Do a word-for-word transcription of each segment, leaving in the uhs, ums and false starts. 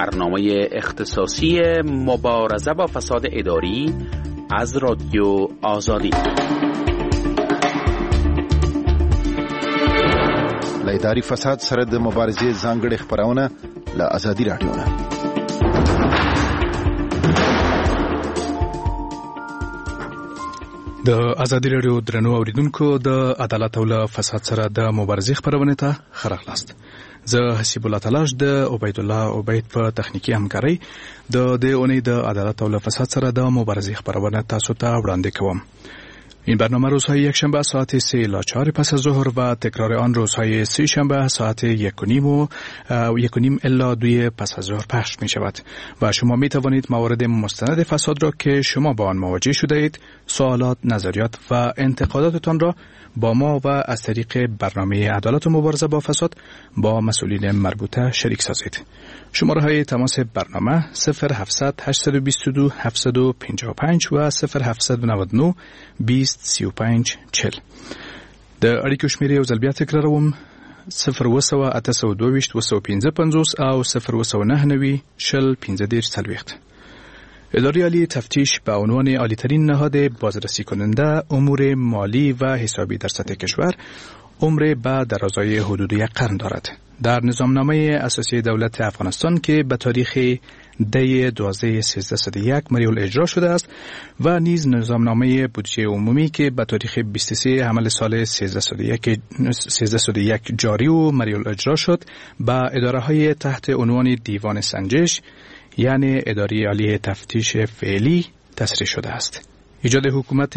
برنامه اختصاصی مبارزه با فساد اداری از رادیو آزادی. له اداري فساد سره د مبارزې ځانګړې خبرونه له آزادي رادیو نه. د آزادي رادیو درنو اوریدونکو د عدالت او له فساد سره د مبارزې خبرونه ته خراغلاست. زه حسیب الله تلاش د عبید الله عبید په تخنیکی همکاري د دې اونۍ د عدالت او له فساد سره د مبارزې خبرونه تاسو ته وړاندې کوم. این برنامه روزهای یک شنبه ساعت سه الی چهار پس از ظهر و تکرار آن روزهای سه شنبه ساعت یک و نیم و یک و نیم الی دوی پس از ظهر پخش می شود و شما می توانید موارد مستند فساد را که شما با آن مواجه شده اید، سوالات، نظریات و انتقاداتتان را با ما و از طریق برنامه عدالت و مبارزه با فساد با مسئولین مربوطه شریک سازید. شماره های تماس برنامه صفر هفتصد هشتصد و بیست و دو هفتصد و پنجاه و پنج و صفر هفتصد و نود و نه بیست سی و پنج چهل. د اړیکو شمیرې یو ځل بیا تکراروم: صفر اوه سوه اته سوه دوه ویشت اوه سوه پنځه پنځوس او صفر اوه سوه نهه نوي شل پنځه دېرش څلوېښت. اداره عالی تفتیش به عنوان عالی‌ترین نهاد بازرسی کننده امور مالی و حسابی در سطح کشور عمر به درازای حدود یک قرن دارد. در نظامنامه اساسی دولت افغانستان که به تاریخ دی دوازده سیزده صد و یک مریل اجرا شده است و نیز نظامنامه بودجه عمومی که به تاریخ بیست و سه حمل سال سیزده صد و یک جاری و مریل اجرا شد، به اداره های تحت عنوان دیوان سنجش یعنی اداره عالی تفتیش فعلی تصریح شده است. ایجاد حکومت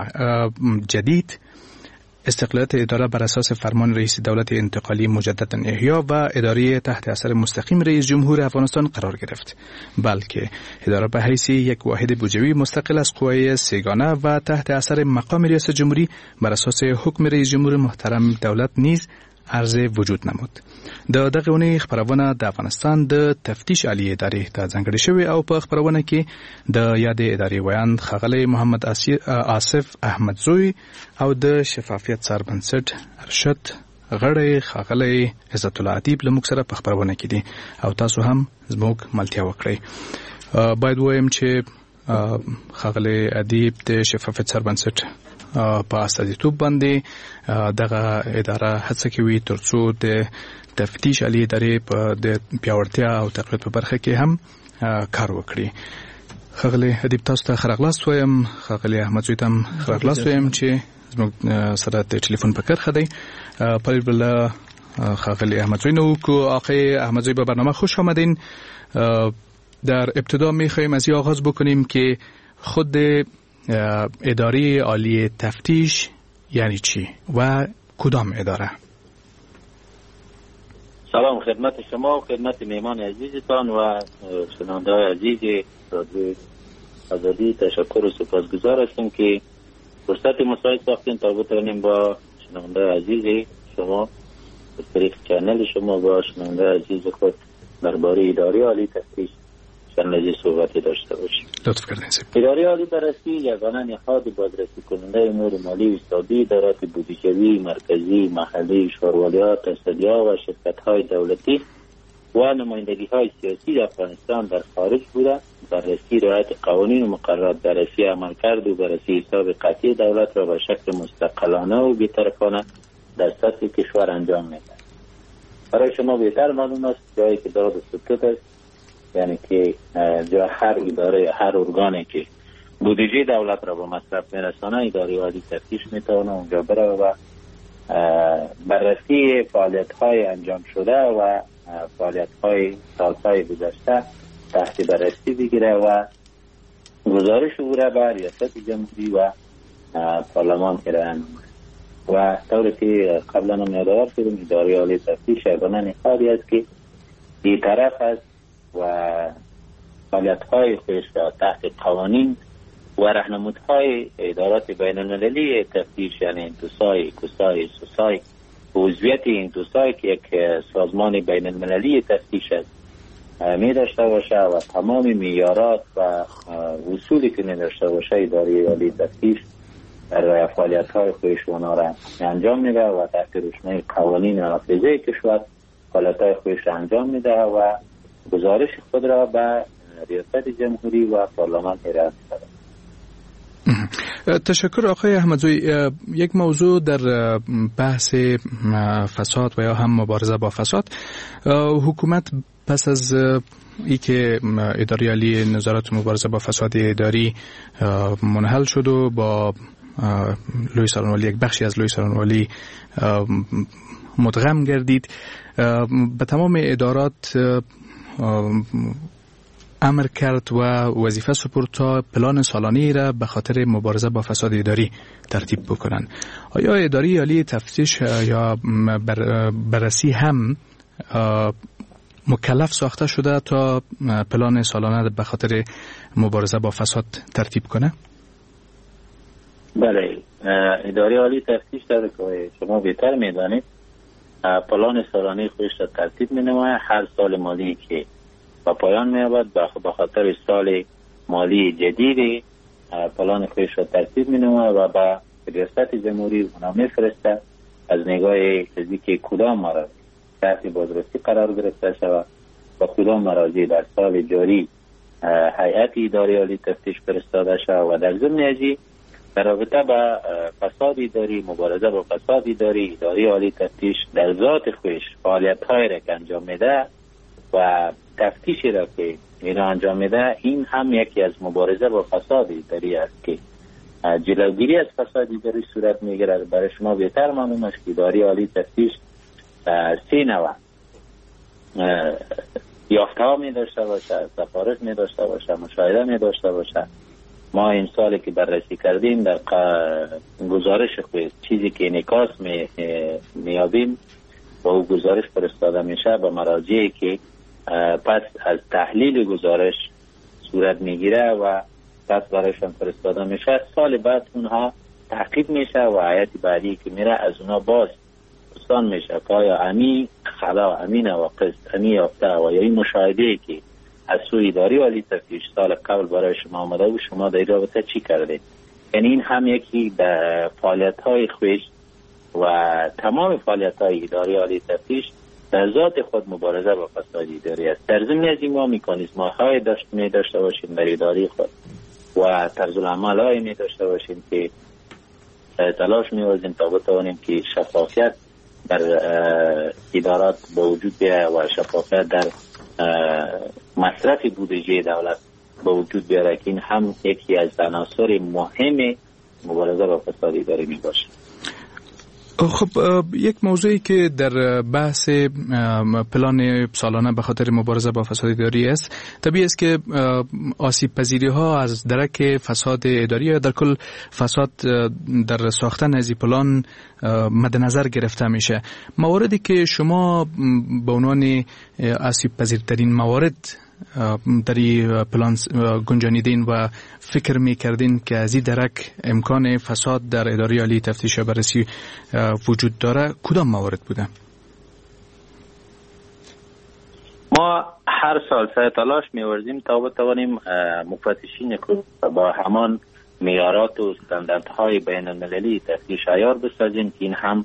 جدید، استقلالیت اداره بر اساس فرمان رئیس دولت انتقالی مجددا احیا و اداره تحت اثر مستقیم رئیس جمهور افغانستان قرار گرفت، بلکه اداره به حیث یک واحد بودجوی مستقل از قوای سگانه و تحت اثر مقام ریاست جمهوری بر اساس حکم رئیس جمهور محترم دولت نیز عرض وجود نمود. د دغه ونې خبرونه د افغانستان د تفتیش عالی ادارې ته ځانګړې شوې او په خبرونه کې د یاد ادارې ویاند ښاغلی محمد آصف احمدزوی او د شفافیت سربنسټ ارشد غړی ښاغلی عزت الله ادیب له موږ سره په خبرونه کې دي او تاسو هم زموږ ملتیا وکړئ. باید ووایم چې ښاغلی ادیب د شفافیت سربنسټ په استازیتوب باندې دغه اداره هڅه کوي ترڅو د تفتیش عالی ادارې په د پیاوړتیا او تقویت په برخه کې هم کار وکړي. ښاغلی ادیب تاسو ته ښه راغلاست وایم. ښاغلی احمدزوی ته هم ښه راغلاست وایم چې زموږ سره د ټلیفون په کرخه دی. پلیل بله ښاغلی احمدزوی نه وکو. آقای احمدزوی به برنامه خوش آمدین. در ابتدا میخواهیم از این آغاز بکنیم که خود اداره عالی تفتیش یعنی چی و کدام اداره؟ سلام خدمت شما و خدمت میهمان عزیزتان و شنونده‌های عزیز رادیو آزادی. تشکر و سپاسگزار هستیم که فرصت مساعد ساختین تا بتوانیم با شنونده عزیز شما از طریق چنل شما با شنونده عزیز خود درباره اداره عالی تفتیش چند صحبتی داشته باشیم. لطف کردین. اداره عالی بررسی یگانه نهاد بازرسی کننده امور مالی و حسابی ادارات بودجوی مرکزی، محلی، شورولیات، تصدیات و شرکت‌های دولتی و نمایندگی‌های سیاسی در افغانستان در خارج بوده بررسی رعایت قوانین و مقررات، بررسی عملکرد و بررسی حساب قطعی دولت را به شکل مستقلانه و بی‌طرفانه در سطح کشور انجام می‌دهد. برای شما بهتر معلوم است جایی که داد سکوت است، یعنی که جا هر اداره هر ارگانی که بودجه دولت را به مصرف میرسانه اداره عالی تفتیش میتونه اونجا بره و بررسی فعالیت های انجام شده و فعالیت های سالهای گذشته تحت بررسی بگیره و گزارش او را به ریاست جمهوری و پارلمان ارائه نماید. و طوری که قبلا هم یادآور شدیم اداره عالی تفتیش یگانه نهادی است که بی طرف است و فعالیت‌های خودش را تحت قوانین و راهنمودهای ادارات بین المللی تفتیش یعنی انتوسای، کوسای، سوسای و عضویت انتوسای که یک سازمان بین المللی تفتیش است می داشته باشه و تمام معیارات و اصولی که می داشته باشه اداره عالی تفتیش در فعالیت‌های خودش اونا را انجام میده و تحت روشنای قوانین حافظه کشور فعالیت‌های خودش را انجام میده و گزارش خود را به ریاست جمهوری و پارلمان ارائه کردند. تشکر آقای احمدزویی. یک موضوع در بحث فساد و یا هم مبارزه با فساد، حکومت پس از ای که اداره عالی نظارت مبارزه با فساد اداری منحل شد و با لوی سالن‌والی، یک بخشی از لوی سالن‌والی مدغم گردید، به تمام ادارات امر کرد و وظیفه سپرد تا پلان سالانه را به خاطر مبارزه با فساد اداری ترتیب بکنن. آیا اداره عالی تفتیش یا بررسی هم مکلف ساخته شده تا پلان سالانه به خاطر مبارزه با فساد ترتیب کنه؟ بله، اداره عالی تفتیش داره که شما بهتر میدانید پلان سالانه خودش را ترتیب می‌نماید. هر سال مالی که با پایان می‌یابد به خاطر سال مالی جدید پلان خودش را ترتیب می‌نماید و با ریاست جمهوری اونا می‌فرسته از نگاه چیزی که کدام مراجع تحت بازرسی قرار گرفته شود و کدام مراجع در سال جاری هیئت اداره عالی تفتیش فرستاده شود و در ضمن ازی در رابطه با فساد اداری، مبارزه با فساد اداری، اداره عالی تفتیش در ذات خودش فعالیت‌هایی را که انجام میده و تفتیشی را که اینا انجام میده، این هم یکی از مبارزه با فساد اداری است که جلوگیری از فساد اداری صورت میگیره. برای شما بهتر معلوم است که اداره عالی تفتیش سه نوع یافته ها می داشته باشه، سفارش می داشته باشه، مشاهده می داشته باشه. ما این سالی که بررسی کردیم در گزارش خود چیزی که انعکاس می میابیم با او گزارش فرستاده میشه به مراجعی که پس از تحلیل گزارش صورت میگیره و پس برایشان فرستاده میشه. سال بعد اونها تحقیق میشه و هیئت بعدی که میره از اونها باز پرسان میشه که آیا امی خلا امی نواقص امی یافته و یا این مشاهده که از سوی اداره عالی تفتیش سال قبل برای شما آمده و شما در رابطه چی کردید. یعنی این هم یکی به فعالیت های خویش و تمام فعالیت های اداره عالی تفتیش در ذات خود مبارزه با فساد اداری است. در ضمن از این ما میکانیزم های داشت می داشته باشیم در اداره خود و طرز العمل های می داشته باشیم که تلاش می‌ورزیم تا بتوانیم که شفافیت در ادارات به وجود بیاید و شفافیت در مصرف بودجه دولت به وجود بیاید که این هم یکی از عناصر مهم مبارزه با فساد اداری میباشه. خب یک موضوعی که در بحث پلان سالانه به خاطر مبارزه با فساد اداری است، طبیعی است که آسیب پذیری ها از درک فساد اداری یا در کل فساد در ساختن از این پلان مد نظر گرفته میشه. مواردی که شما به عنوان آسیب پذیرترین موارد در این پلان گنجانیدین و فکر میکردین که از این درک امکان فساد در اداره عالی تفتیش و بررسی وجود داره، کدام موارد بوده؟ ما هر سال سعی تلاش می‌ورزیم تا بتوانیم مفتشین با همان معیارات و استانداردهای بین المللی تفتیش عیار بسازیم که این هم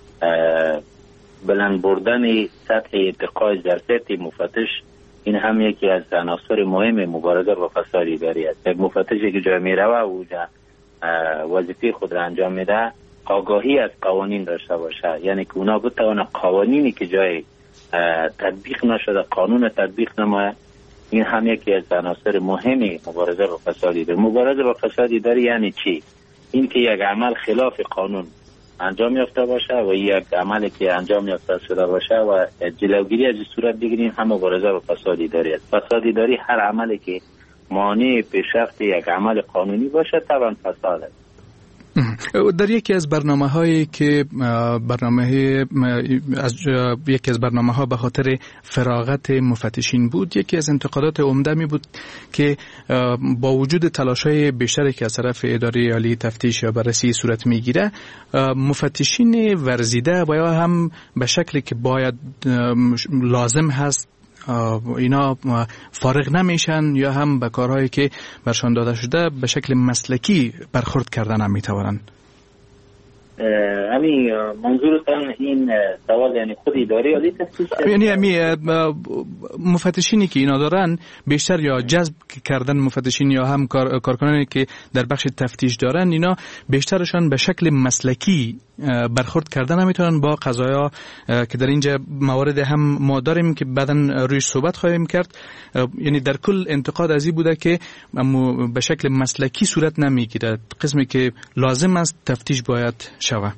بلند بردن سطح ارتقای ظرفیت مفتش، این هم یکی از عناصر مهم مبارزه با فساد اداری است. یک مفتشی که جای میروه و وظیفه خود را انجام میده آگاهی از قوانین داشته باشه، یعنی که اونا بتوانه قوانینی که جای تطبیق نشده قانون تطبیق نماید. این هم یکی از عناصر مهمی مبارزه با فساد اداری. مبارزه با فساد اداری یعنی چی؟ این که یک عمل خلاف قانون انجام یافته باشه و یک عملی که انجام یافته شده باشه و جلوگیری از صورت بگیریم هم مبارزه با فساد اداری است. فساد اداری هر عملی که مانع پیشرفت یک عمل قانونی باشه طبعا فساد است. در یکی از برنامه هایی که برنامه از یکی از برنامه ها به خاطر فراغت مفتشین بود، یکی از انتقادات عمده می بود که با وجود تلاش های بیشتری که از طرف اداره عالی تفتیش یا بررسی صورت می گیره، مفتشین ورزیده و یا هم به شکلی که باید لازم هست اینا فارغ نمیشن یا هم به کارهایی که برشان داده شده به شکل مسلکی برخورد کردن هم میتوانن. همین منظورتان این سوال یعنی خود اداره عالی تفتیش، یعنی همین مفتشینی که اینا دارن بیشتر یا جذب کردن مفتشین یا هم کار کارکنانی که در بخش تفتیش دارن، اینا بیشترشان به شکل مسلکی برخورد کردن نمیتونن با قضایا که در اینجا موارد هم ما داریم که بعداً رویش صحبت خواهیم کرد. یعنی در کل انتقاد از این بوده که به شکل مسلکی صورت نمیگیره، قسمی که لازم است تفتیش باید شوه.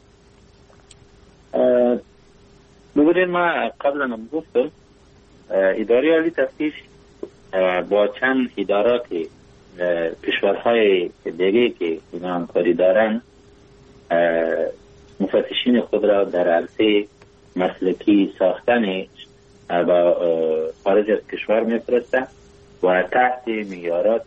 ببینید ما قبلا هم گفتم اداره عالی تفتیش با چند ادارات کشورهای دیگه که اینا همکاری دارن مفتشین خود را در عرصه مسلکی ساختن و خارج از کشور میفرسته و تحت معیارات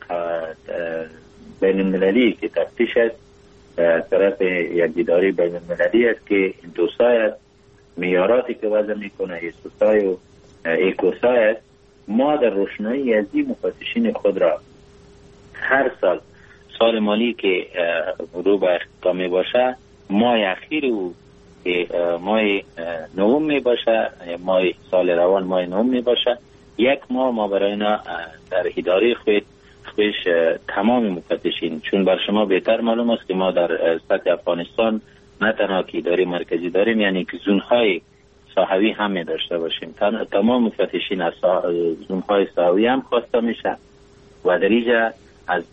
بین المللی که تفتیش است طرف یک اداره بین المللی است که این دو سایه معیاراتی که وضع میکنه ایسوسای و ایکوسای است. ما در روشنایی از این مفتشین خود را هر سال سال مالی که رو به اختتام می باشه ماه اخیر او که ماه نهم می باشه، ماه سال روان ماه نهم می باشه، یک ماه ما برای اینا در اداره خود خوش تمام مفتشین، چون بر شما بهتر معلوم است که ما در سطح افغانستان نه تنها که اداره مرکزی داریم، یعنی که زونهای ساحوی هم می داشته باشیم. تمام مفتشین از زونهای ساحوی هم خواسته میشه و در اینجا از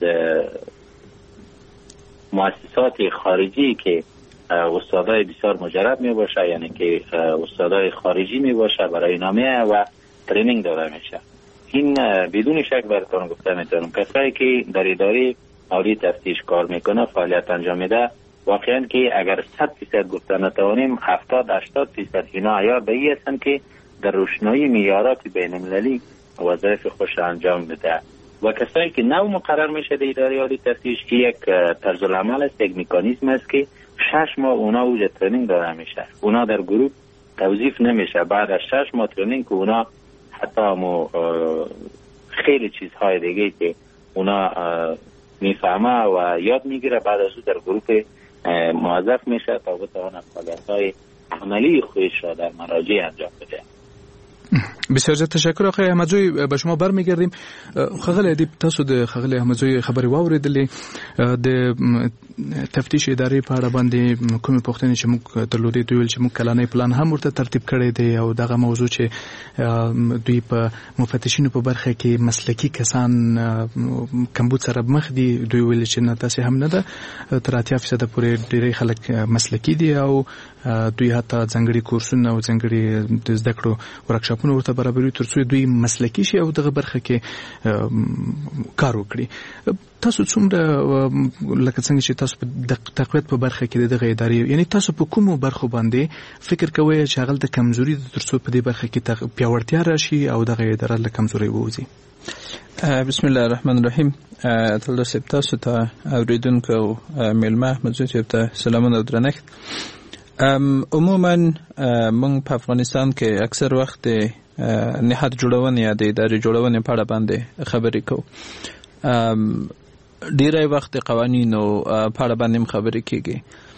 مؤسسات خارجی که استادای بسیار مجرب می باشه، یعنی که استادای خارجی می باشه، برای نامه و ترینینگ داده میشه. این بدون شک براتون گفته میتونم کسایی که در اداره عالی تفتیش کار میکنه فعالیت انجام میده، واقعا که اگر صد فیصد گفته نتوانیم هفتاد هشتاد فیصد اینا عیار به این هستن که در روشنایی معیارات بین المللی وظایف خوش انجام میده. و کسایی که نو مقرر میشه در اداره عالی تفتیش که یک طرز العمل است، یک مکانیزم است که شش ماه اونا اوج ترینینگ داده میشه، اونا در گروه توظیف نمیشه. بعد از شش ماه ترینینگ که اونا حتی مو خیلی چیزهای دیگه که اونا میفهمه و یاد میگیره، بعد از او در گروه موظف میشه تا بتونه فعالیت‌های عملی خودش را در مراجع انجام بده. بسیار زیاد تشکر آقای احمدزوی. به شما برمیگردیم. خغل ادیب تاسو د خغل احمدزوی خبري واوریدلې د تفتیش ادارې په اړه باندې کومې پوښتنې چې موږ درلودې، دوی ویل چې موږ کلانې پلان هم ورته ترتیب کړی دی او دغه موضوع چې دوی په مفتشینو په برخه کې مسلکی کسان کمبود سره مخ دي، دوی ویل چې نه تاسې هم نه ده، تر اتیا فیصده پورې ډېری خلک مسلکی دي او دوی حتی ځانګړي کورسونه او ځانګړي د زده کړو ورکشاپونه ورته برابروي ترڅو دوی مسلکی شي او دغه برخه کې کار وکړي. تاسو څومره لکه څنګه چې تاسو د تقویت په برخه کې دغه ادارې، یعنی تاسو په کومو برخو باندې فکر کوئ چې هغه د کمزوري د ترڅو په دې برخه کې پیاوړتیا راشي او دغه اداره له کمزوري ووځي؟ بسم الله الرحمن الرحیم. تل سپ تاسو ته اوریدونکو میلمه احمدزوی ته سلامونه او درنښت. عموما موږ په افغانستان کې اکثر وخت نهاد جوړونې یا د ادارې جوړونې په اړه باندې خبرې کوو. ډیری وخت قوانینو په اړه باندې خبرې کیږي،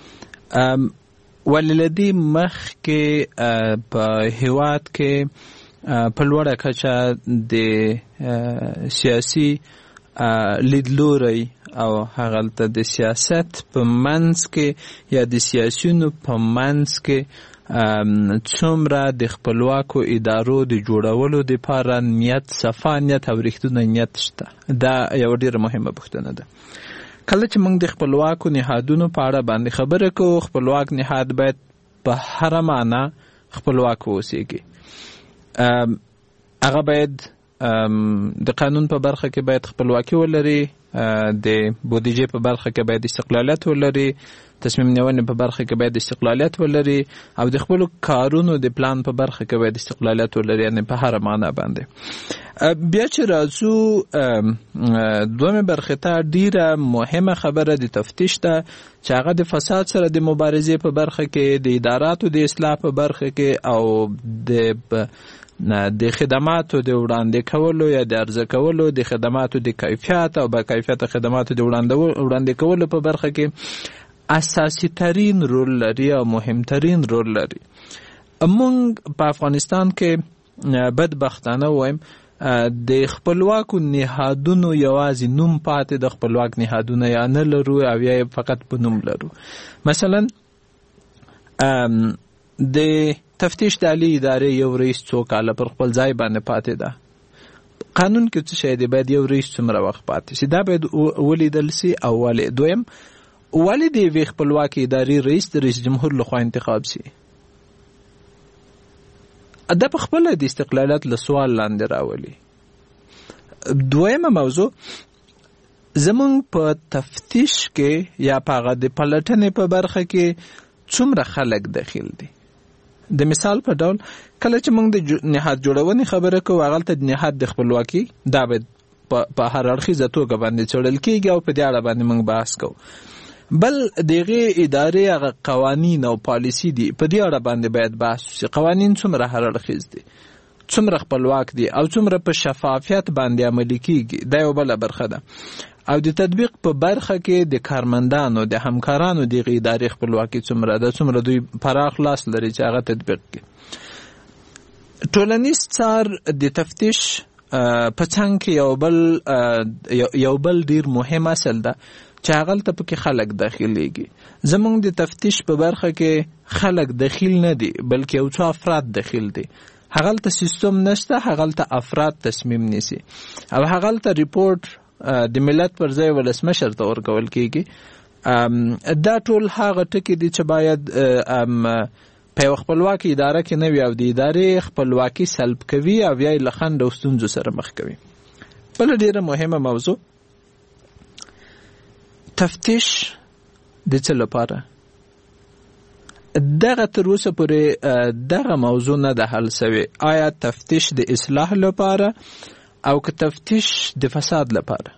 ولې له دې مخکې په هیواد کې په لوړه کچه د سیاسي لیدلوري او هغلته د سیاست په منځ کې یا د سیاسیونو په منځ کې څومره د خپلواکو ادارو د جوړولو دپاره نیت، صفا نیت او رښتونی نیت شته. دا یوه ډېره مهمه پوښتنه ده. کله چې موږ د خپلواکو نهادونو په اړه باندې خبره کوو، خپلواک نهاد باید په هره معنا خپلواک واوسیږي. هغه باید د قانون په برخه کې باید خپلواکي ولري، د بودیجې په برخه کې باید استقلالیت ولري، تصمیم نیونې په برخه کې باید استقلالیت ولري او د خپل کارونو د پلان په برخه کې باید استقلالیت ولري، یعنی په هر معنا باندې. بیا چې راځو دومره برخه ته ډیره مهمه خبره د تفتیش ده چې هغه د فساد سره د مبارزې په برخه کې، د اداراتو د اصلاح په برخه کې او د د خدماتو د وړاندې کولو یا د عرضه کولو د خدماتو د کیفیت او با کیفیت خدماتو د وړاندې وړاندې کولو په برخه کې اساسی ترین رول لري او مهمترین رول لري. موږ په افغانستان کې بدبختانه وایم د خپلواکو نهادونو یوازې نوم پاتې د خپلواک نهادونه یا نه لرو او یا فقط په نوم لرو. مثلا د تفتیش د عالی ادارې یو رئیس څو کاله پر خپل ځای باندې پاتې ده. قانون کې څه شی دی؟ باید یو رئیس څومره وخت پاتې شي، دا باید ولیدل سي. او ولې دویم ولې د یوې خپلواکې ادارې رئیس د رئیس جمهور لخوا انتخاب سي؟ دا په خپله د استقلالیت له سوال لاندې راولي. دویمه موضوع، زمونږ په تفتیش کې یا په هغه د پلټنې په برخه کې څومره خلک داخل دي؟ د مثال په ډول کله چې موږ د نهاد جوړونې خبره کوو، هغلته د نهاد د خپلواکي دا باید په هر اړخیزه توګه باندې څېړل کېږي او په دې اړه باندې موږ بحث کوو. بل د هغې ادارې هغه قوانین او پالیسي دي، په دې اړه باندې باید بحث وشي. قوانین څومره هر اړخیز دي، څومره خپلواک دي او څومره په شفافیت باندې عملي کېږي، دا یو بله برخه ده. او د تطبیق په برخه کې د کارمندانو د همکارانو د هغې ادارې خپلواکي څومره ده، څومره دوی پراخ لاس لري چې هغه تطبیق کړي. ټولنیز څار د تفتیش په څنګ کې یو بل یو بل ډیر مهم اصل ده چې هغلته پکې خلک داخليږي. زمونږ د تفتیش په برخه کې خلک داخل نه دي، بلکې یو څو افراد داخل دي. هغلته سیستم نشته، هغلته افراد تصمیم نیسي او هغلته ریپورت د ملت پر ځای ولسمشر ته ورکول کېږي. دا ټول هغه ټکي دي چې باید په یو خپلواکي اداره کې نه وي او د ادارې خپلواکي سلب کوي او یا یې له خنډ او ستونزو سره مخ کوي. بله ډېره مهمه موضوع، تفتیش د څه لپاره؟ دغه تر اوسه پورې دغه موضوع نه ده حل سوې. آیا تفتیش د اصلاح لپاره او که تفتیش د فساد لپاره؟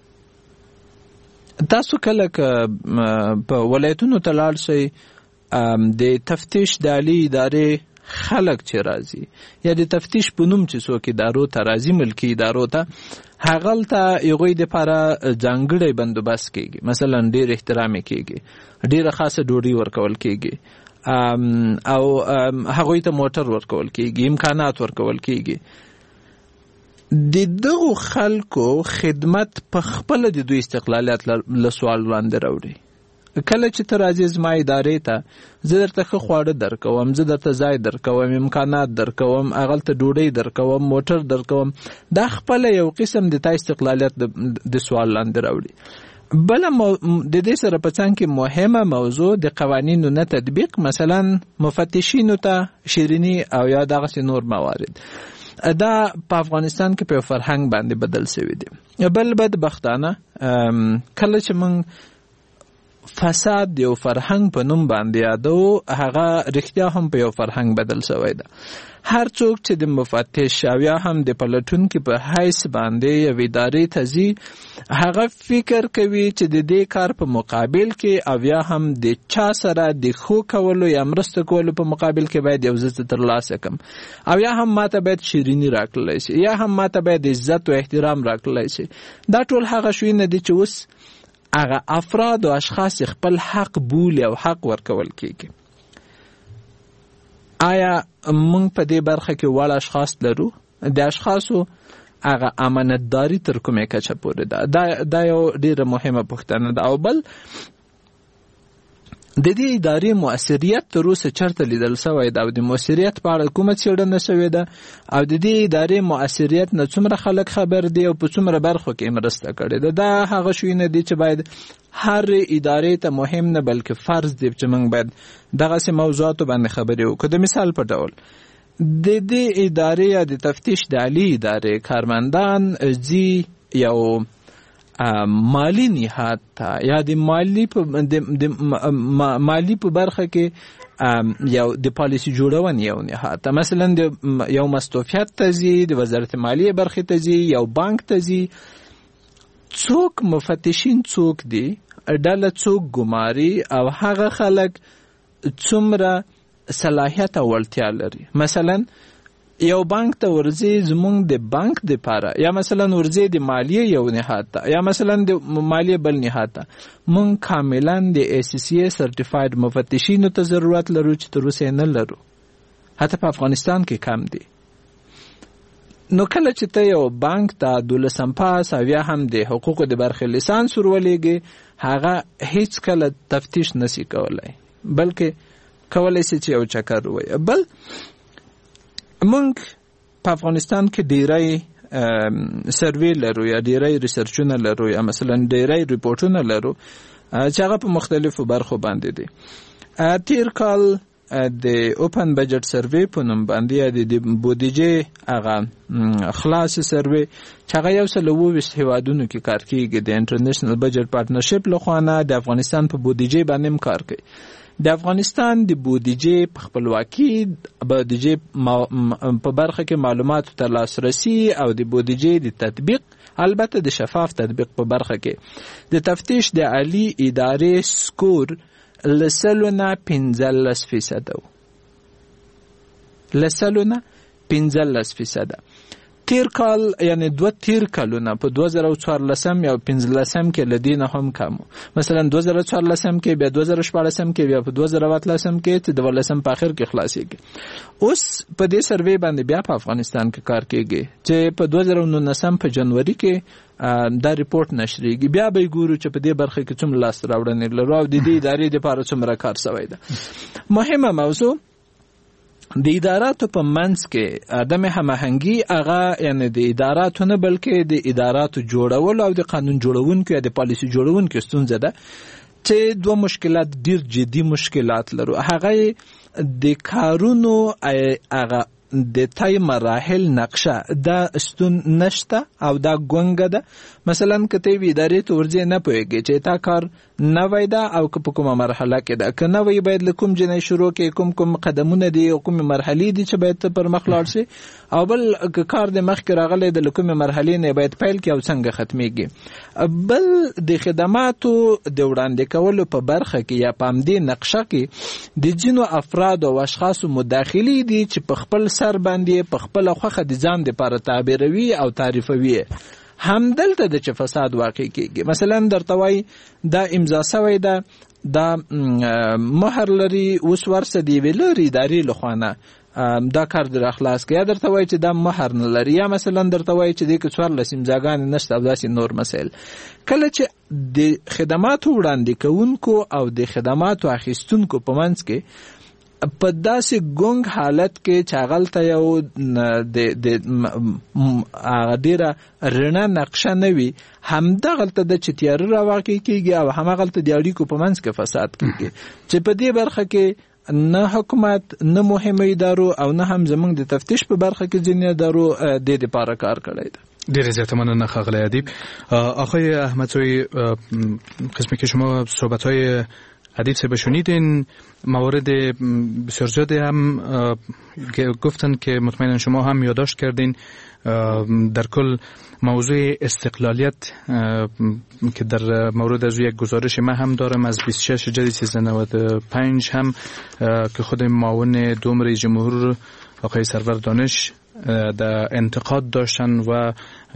تاسو کله که په ولایتونو ته لاړ شئ، د تفتیش د عالی ادارې خلک چې راځي یا د تفتیش په نوم چې څوک ادارو ته راځي، ملکي ادارو ته، هغلته هغوی دپاره ځانګړی بندوبست کېږي. مثلا ډېر احترام یې کېږي، ډېره خاصه ډوډۍ ورکول کېږي او هغوی ته موټر ورکول کېږي، امکانات ورکول کېږي. د دغو خلکو خدمت په خپله د دوی استقلالیت له سوال وړاندې راوړي. کله چې ته راځې زما ادارې ته، زه درته ښه خواړه درکوم، زه درته ځای درکوم، امکانات درکوم، هغلته ډوډۍ درکوم، موټر درکوم، دا خپله یو قسم د تا استقلالیت د سوال لاندې راوړي. بله د دې سره په څنګ کې مهمه موضوع د قوانینو نه تطبیق، مثلا مفتشینو ته شیریني او یا دغسې نور موارد. دا په افغانستان کې په یو فرهنګ باندې بدل شوی دی. بل بدبختانه کله چې موږ فساد یو فرهنګ په نوم باندې یادو، هغه رښتیا هم په یو فرهنګ بدل شوی ده. هر څوک چې د مفتش او یا هم د پلټونکي په حیث باندې یو ادارې ته ځي، هغه فکر کوي چې د دې کار په مقابل کې او یا هم د چا سره د ښو کولو یا مرسته کولو په مقابل کې باید یو څه ترلاسه کړم، او یا هم ماته باید شیریني راکړلی شي، یا هم ماته باید عزت و احترام راکړلی شي. دا ټول هغه شیونه دي چې اوس هغه افراد او اشخاص خپل حق بولي او حق ورکول کېږي. آیا موږ په دې برخه کې وړ اشخاص لرو؟ د اشخاصو هغه امانتداري تر کومې کچه پورې ده؟ دا یو ډېره مهمه پوښتنه ده. او بل د دې ادارې مؤثریت تر اوسه چېرته لیدل شوی ده او د مؤثریت په اړه کومه څېړنه شوې ده او د دې ادارې مؤثریت نه څومره خلک خبر دي او په څومره برخو کې مرسته کړې ده؟ دا هغه شیونه دي چې باید هر ادارې ته مهم نه بلکې فرض دی چې موږ باید دغسې موضوعاتو باندې خبرې وکړو. د مثال په ډول د دې ادارې یا د تفتیش د عالی ادارې کارمندان ځي یو مالی نهاد ته یا د مالی په د مالی په برخه کې یو د پالیسی جوړونې یو نهاد ته، مثلا د یو مستوفیت ته ځي، د وزارت مالیې برخې ته ځي، یو بانک ته ځي. څوک مفتشین څوک دي؟ ډله څوک ګماري او هغه خلک څومره صلاحیت او وړتیا لري؟ مثلا یو بانک ته ورځي زمونږ د بانک د پاره یا مثلا ورځي د مالیه یو نهاد ته یا مثلا د مالیه بل نهاد ته مونږ کاملا د ای سی سی سرټیفاید مفتشینو ته ضرورت لرو چې تر اوسه نه لرو، حتی په افغانستان کې کم دي. نو کله چې ته یو بانک ته دولسم پاس او یا هم د حقوقو د برخې لیسانس ورولېږي، هغه هیڅ کله تفتیش نسی کولای، بلکې کولای شي چې یو چکر ووایي. بل مونږ په افغانستان کې ډیری سروې لرو یا ډیری ریسرچونه لرو یا مثلا ډیری ریپورټونه لرو چې هغه په مختلفو برخو باندې دي. تیر کال د اوپن بجټ سروې په نوم باندې د بودیجې هغه خلاص سروې چې هغه یو سل اووه ویشت هیوادونو کې کار کیږي د انټرنیشنل بجټ پارټنرشپ لخوا نه د افغانستان په بودیجې باندې هم کار کوي. د افغانستان د بودیجې په خپلواکي بودیجې په برخه کې معلوماتو ته لاسرسي او د بودیجې د تطبیق، البته د شفاف تطبیق په برخه کې د تفتیش د عالی ادارې سکور لسلونه پنځلس فیصده و لسلونه پنځلس فیصده. تیر کال یعنی دو تیر کالونه په دوه زره څوارلسم یا پنځلسم کې لدینه هم کم، مثلا دوه زره څوارلسم کې بیا دوه زره شپاړسم کې بیا په دوه زره اتلسم کې چې دولسم په اخر کې خلاصيږي. اوس په دې سروې باندې بیا په افغانستان کې کار کیږي چې په دوه زره نولسم په جنوري کې دا ریپورت نشریږي. بیا به ګورو چې په دې برخه کې څومره لاس راوړنې لرو او د دې ادارې لپاره څومره کار شوی ده. مهمه موضوع د اداراتو په منځ کې عدم هماهنګي، هغه یعنی د اداراتو نه بلکې د اداراتو جوړول او د قانون جوړونکو یا د پالیسي جوړونکو ستونزه ده چې دوه مشکلات ډیر جدي مشکلات لرو. هغه د کارونو هغه د تای مراحل نقشه دا استون نشته او دا ګونګه ده. مثلا کته وی ادارې ته ورځي نه پوهیږي چې تا کار نه وای دا او په کومه مرحله کې ده، که نه وای باید لکم جنې شروع کې کوم کوم قدمونه دي او کوم مرحلې دي چې باید پر مخ لاړ شي، او بل کار د مخ کې راغلی د لکم مرحلې نه باید پیل کې او څنګه ختميږي. بل د خدماتو د وړاندې کولو په برخه کې یا پام دې نقشه کې د جنو افراد او اشخاص مداخلي دي چې په خپل سر باندې په خپل خوخه د ځان لپاره تعبیروي او تعریفوي. همدلته د چې فساد واقع کیږي. مثلا درته وای دا امضا شوی ده، دا مهر لري، اوس ورسه دی ویلري ادارې لخوانه دا کار در اخلاص کې، یا درته وای چې دا مهر نه لري، یا مثلا درته وای چې د کې څوارلس امضاګانې نشته او داسې نور مسایل. کله چې د خدماتو وړاندې کوونکو او د خدماتو اخیستونکو په منځ کې په داسې ګونګ حالت کې چې هغلته یو د د ډیره رڼا نقشه نه وي، همدغلته د چې تیاره راواقع کېږي او همغلته د اړیکو په منځ کې فساد کېږي چې په دې برخه کې نه حکومت نه مهمه ادارو او نه هم زمونږ د تفتیش په برخه کې ځینې ادارو د دې لپاره کار کړی دی. ډیر زیات مننه ښاغلی ادیب. آقای احمدزوی، قسمی که شما صحبت‌های ادیب صاحب شنیدین، موارد بسیار زیادی هم گفتن که مطمئنا شما هم یادداشت کردین. در کل موضوع استقلالیت که در مورد از یک گزارش من هم دارم از بیست و شش جدید سیزده نود و پنج هم که خود معاون دوم رئیس جمهور آقای سرور دانش در انتقاد داشتن و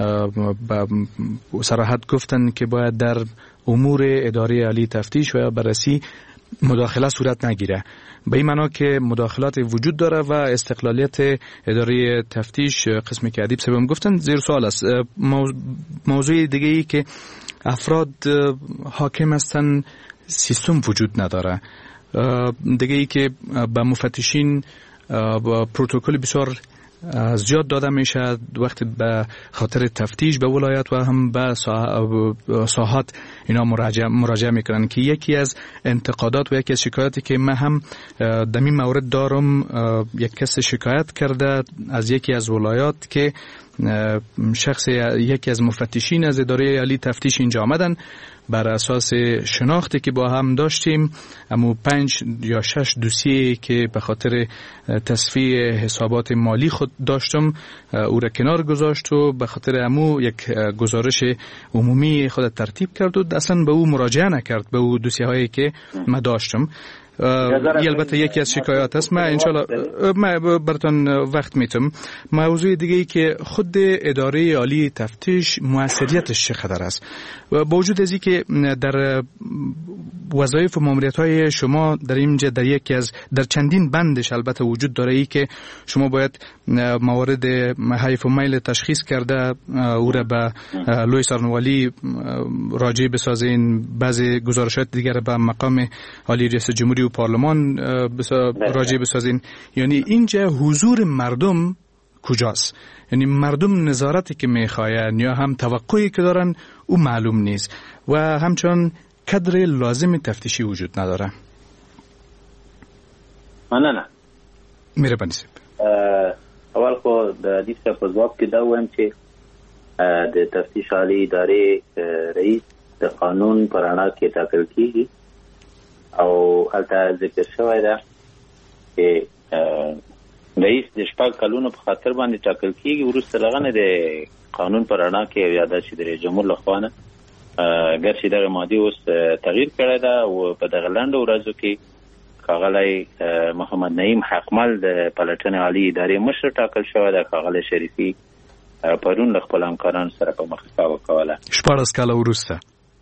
صراحت گفتن که باید در امور اداره عالی تفتیش و بررسی مداخله صورت نگیره. به این معنا که مداخلات وجود داره و استقلالیت اداره تفتیش، قسمی که ادیب صاحب گفتن، زیر سوال است. موضوع دیگه ای که افراد حاکم هستن، سیستم وجود نداره. دیگه ای که به مفتشین با پروتکل بسیار زیاد داده میشه وقتی به خاطر تفتیش به ولایت و هم به ساحات اینا مراجعه مراجعه میکنن، که یکی از انتقادات و یکی از شکایاتی که من هم در این مورد دارم، یک کس شکایت کرده از یکی از ولایات که شخص یکی از مفتشین از اداره عالی تفتیش اینجا آمدن، بر اساس شناختی که با هم داشتیم امو پنج یا شش دوسیه که به خاطر تصفیه حسابات مالی خود داشتم او را کنار گذاشت و به خاطر امو یک گزارش عمومی خود ترتیب کرد و اصلا به او مراجعه نکرد، به او دوسیه هایی که ما داشتم. البته یکی از شکایات است. من انشالله من براتون وقت میتم. موضوع دیگه ای که خود اداره عالی تفتیش موثریتش چقدر است و با وجود از اینکه در وظایف و ماموریت‌های شما در اینجا در یکی از در چندین بندش البته وجود داره ای که شما باید موارد حیف و میل تشخیص کرده او را به لوی سارنوالی راجع بسازین، بعضی گزارشات دیگر به مقام عالی رئیس جمهوری و پارلمان راجع بسازین. یعنی اینجا حضور مردم کجاست؟ یعنی مردم نظارتی که میخواین یا هم توقعی که دارن او معلوم نیست و همچنان کادر لازم تفتیشی وجود نداره. نه نه میره بنیسیب اول خو د دې څه په ځواب کې دا وایم چې د تفتیش عالی ادارې رئیس د قانون پر اړه کې ټاکل کیږي او هلته ذکر شوی ده چې رئیس د شپږ کلونو په خاطر باندې ټاکل کیږي، وروسته لغنه د قانون پر اړه کې یاد شي د رئیس جمهور لخوا نه اگر چې دغه ماده اوس تغییر کړی ده او په دغه لاندې ورځو کې کاغلی محمد نعیم حقمل د پلټنې عالی ادارې مشر ټاکل شوی ده. کاغلی شریفي پرون له خپل همکارانو سره په مخکې وکوله. شپاړس کاله وروسته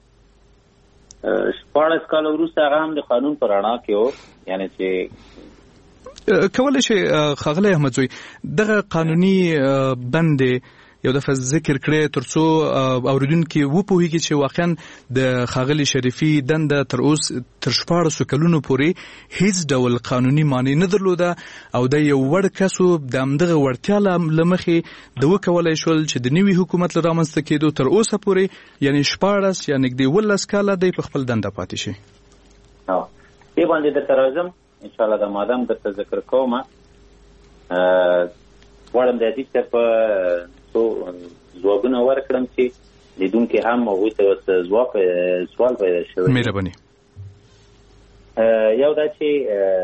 شپاړس کاله وروسته هغه هم د قانون پر رڼا کې و. یعنی چې کولای شي خاغلی احمدزوی دغه قانوني بند یو دفعه ذکر کړی ترڅو اوریدونکو وپوهیږي چې واقعا د خاغلی شریفي دنده تر اوس تر شپاړسو کلونو پورې هیڅ ډول قانوني معنی نه درلوده او د یو وړ کسو د همدغه وړتیا له مخې د وکولای شول چې د نوي حکومت له رامنځته کېدو تر اوسه پورې یعنی شپاړس یا نږدې ولس کاله دی په خپل دنده پاتې شي. او دې باندې د ترازم ان شاء الله د مادام د ذکر کومه وړم د دې په تو ځوابونه ورکړم چې لیدونکو هم هغوی ته ځواب سوال پیدا شوی. مهرباني یو دا چې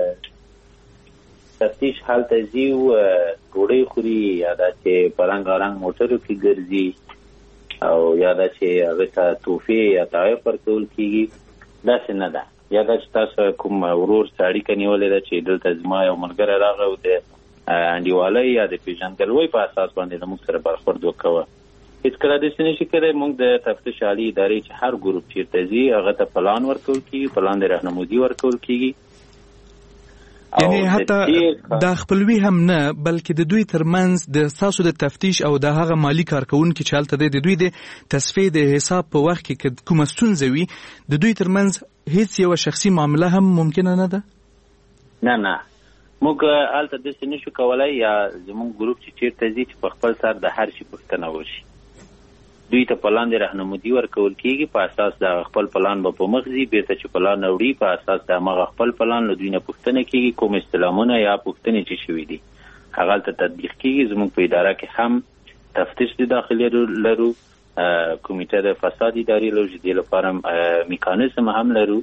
تفتیش هلته ځي او ډوډۍ خوري یا دا چې په رنګارنګ موټرو کې ګرځي او یا دا چې هغه ته تحفې یا تحایف ورکول کېږي، داسې نه ده. یا دا چې تاسو کوم ورور سره اړیکه نیولې ده چې دلته زما یو ملګری راغی او د انډیوالۍ یا د پیژندګلوۍ په اساس باندې زموږ سره برخورد وکوه. هېڅکله داسې نشي کېدی. موږ د تفتیش عالي ادارې چې هر ګروپ چېرته ځي هغه ته پلان ورکول کېږي، پلان د رهنمودي ورکول کېږي. یعنی حتی د خپلوي هم نه بلکې د دوی ترمنځ د تاسو د تفتیش او د هغه مالی کارکونکو چې هلته دی د دوی د تصفیې د حساب په وخت کې کومه ستونزه وي د دوی ترمنځ هیڅ یو شخصي معامله هم ممکنه نه ده؟ نه نه موږ هلته داسې نشو کولی یا زموږ ګروپ چې چېرته ځي چې په خپل سر د هر شي پوښتنه وشي. دوی ته پلان د رهنمودي ورکول کېږي، په اساس د خپل پلان به په مخ ځي، بیرته چې پلان وړي په اساس د همغه خپل پلان له دوی نه پوښتنه کېږي، کوم استلامونه یا پوښتنې چې شوي دي هغه هلته تطبیق کېږي. زموږ په اداره کې هم تفتیش د داخلي لرو، کمیټه د فساد ادارې لرو چې دې لپاره میکانیزم هم لرو.